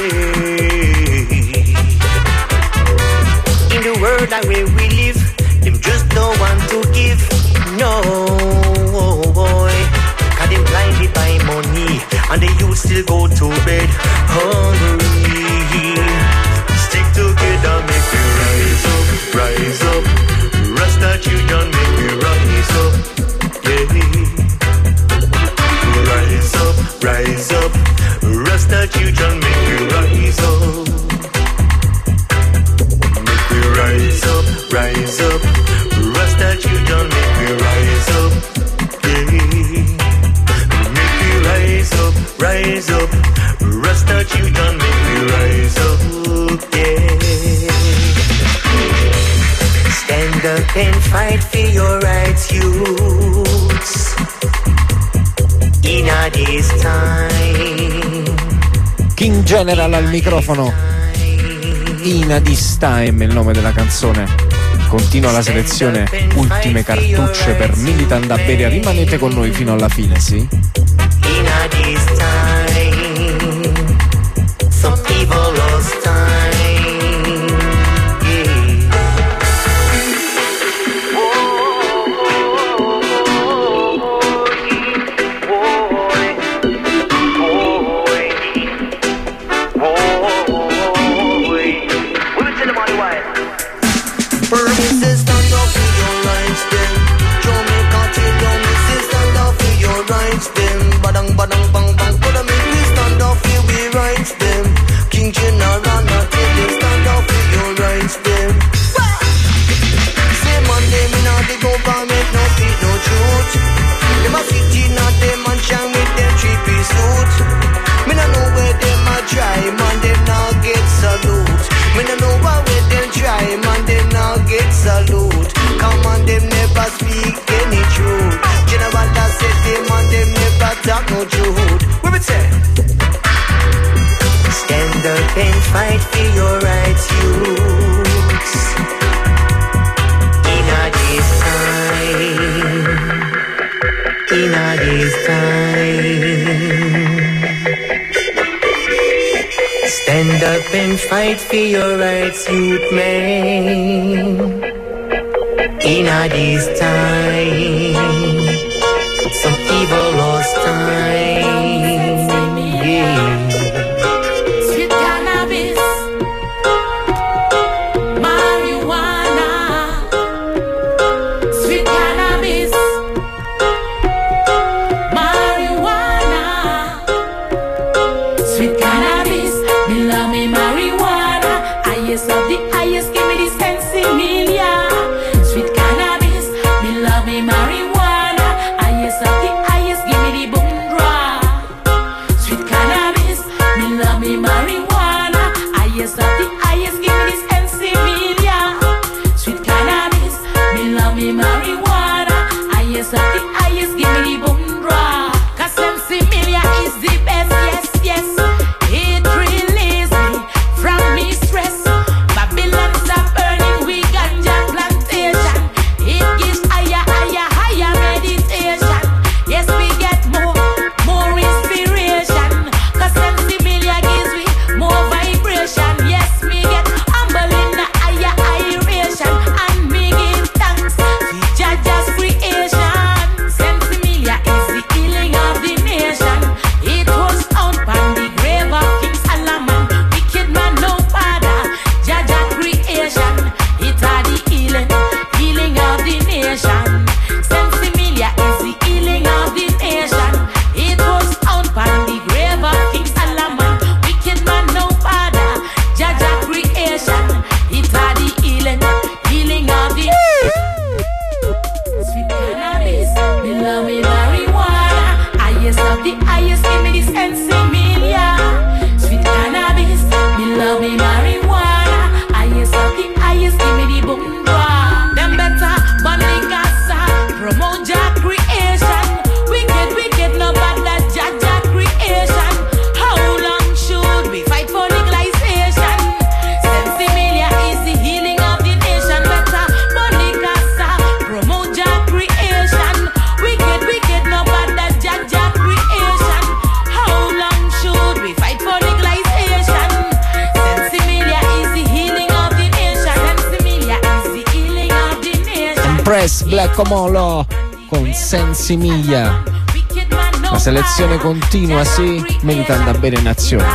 In the world that where we live, them just don't want to give. No, boy. Cause them blinded by money, and the youth still go to bed hungry. Stick together, make me rise up, rise up. Rasta children, make me rise up, yeah. Rise up, rise up. Rasta children, make me rise up. Make me rise up, rise up. Rasta children, make me rise up, yeah. Make me rise up, rise up. Rasta children, make me rise up, yeah. Stand up and fight for your rights, youths. In a this time. King General al microfono. In a this time è il nome della canzone. Continua la selezione, ultime cartucce per Militant da Beria. Rimanete con noi fino alla fine, sì? In a this time, some people lost time, yeah. Promises stand up for your rights, then. Jamaica till your missus stand up for your rights, then. Badang badang bang bang, put them in we stand up for we rights, them. King General, not till they stand up for your rights, them. Say man, them in all the government, no speak no truth. Them a sit in a them and shine with them three-piece suit. Me no know where them a try, man, them now get salute. Me no know where them try, man, them now get salute. Come on, them never speak any truth. General that said them and them never talk no truth. What we say? Stand up and fight for your rights, youths. In a this time, in a this time. Stand up and fight for your rights, youth men. In a this time, some evil lost time, yeah. Sweet cannabis, marijuana. Sweet cannabis, marijuana. Sweet cannabis, me love me marijuana. Highest of the highest, give me the sensimilia. Sweet cannabis, me love me marijuana. Highest of the highest, give me the boom drop. Sweet cannabis, me love me marijuana. Highest of the highest, give me the sensimilia. Sweet cannabis, me love me marijuana. Highest of the highest, give me the boom drop. 'Cause sensimilia is the best, yes, yes. It releases me from me stress. Babylon stop burning, we ganja plantation. Yes, Black Omolo con Sensimiglia. La selezione continua, sì, Militant da bene nazione.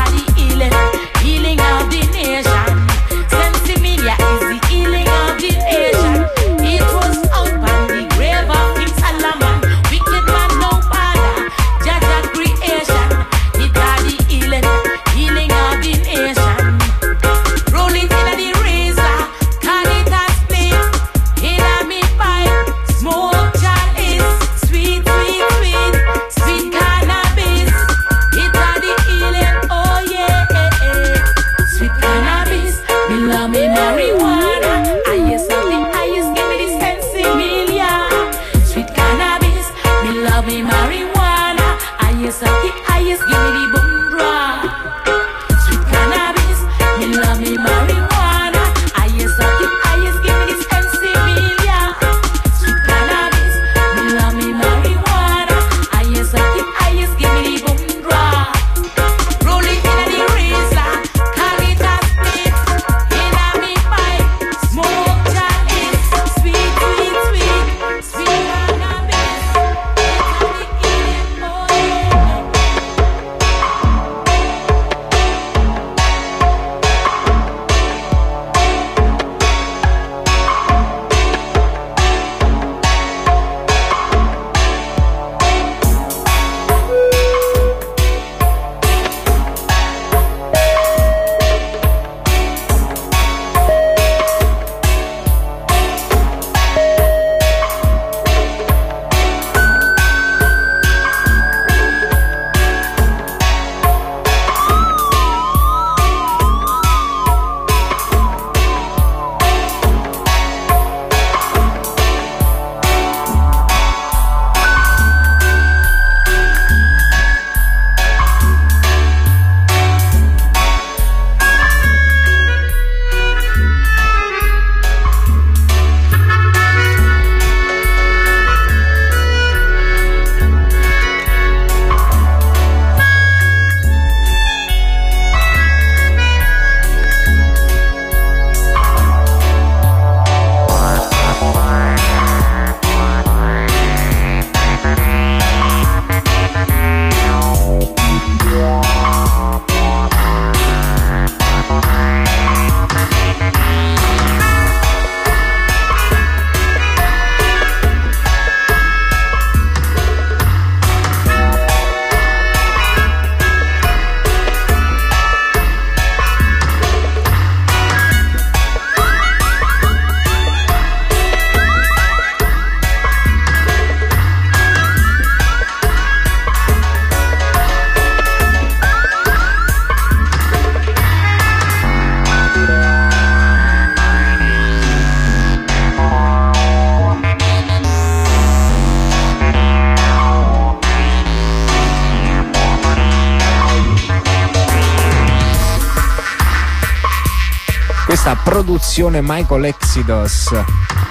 Questa produzione Michael Exodus, una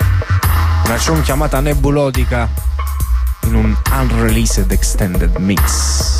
canzone chiamata Nebulotica in un unreleased extended mix.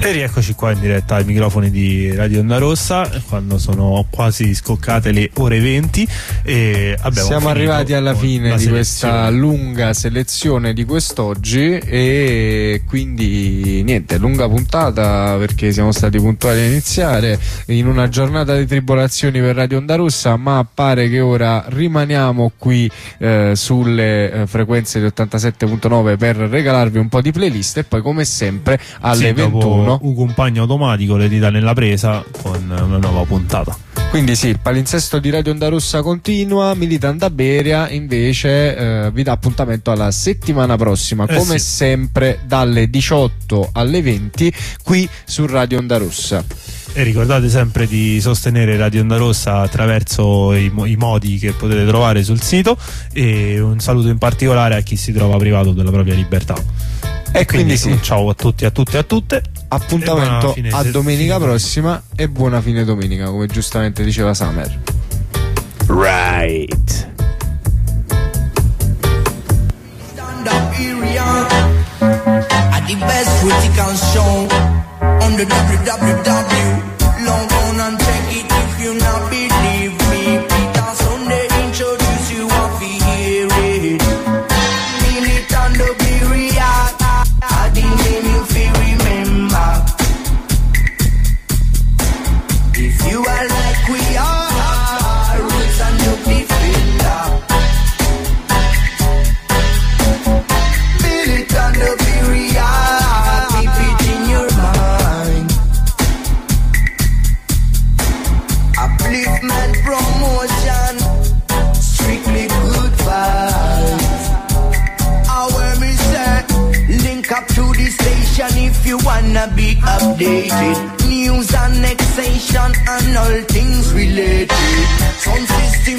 E rieccoci qua in diretta ai microfoni di Radio Onda Rossa quando sono quasi scoccate le ore venti e abbiamo siamo arrivati alla fine di selezione. questa lunga selezione di quest'oggi e quindi niente, lunga puntata perché siamo stati puntuali a iniziare in una giornata di tribolazioni per Radio Onda Rossa, ma pare che ora rimaniamo qui eh, sulle eh, frequenze di ottantasette virgola nove per regalarvi un po' di playlist e poi come sempre alle sì, ventuno un compagno automatico le dà nella presa con una nuova puntata. Quindi sì, il palinsesto di Radio Onda Rossa continua, Militant da Beria invece eh, vi dà appuntamento alla settimana prossima, eh come sì. sempre dalle diciotto alle venti qui su Radio Onda Rossa. E ricordate sempre di sostenere Radio Onda Rossa attraverso i, i modi che potete trovare sul sito e un saluto in particolare a chi si trova privato della propria libertà. E quindi, quindi sì, ciao a tutti, a tutte e a tutte. Appuntamento a domenica fine. prossima e buona fine domenica, come giustamente diceva Summer. Right. Stand up area at the best critical show on the W W W. Log on and check it if you not believe me. Peter Sunday introduce you off hear it. Militant the area. I the name you feel remember. If you are like we are, roots and you be defender. Militant the area, keep it in your mind. Upliftment promotion, strictly good vibes. Our me say, link up to the station if you wanna be updated. News, annexation and all things related. Sound system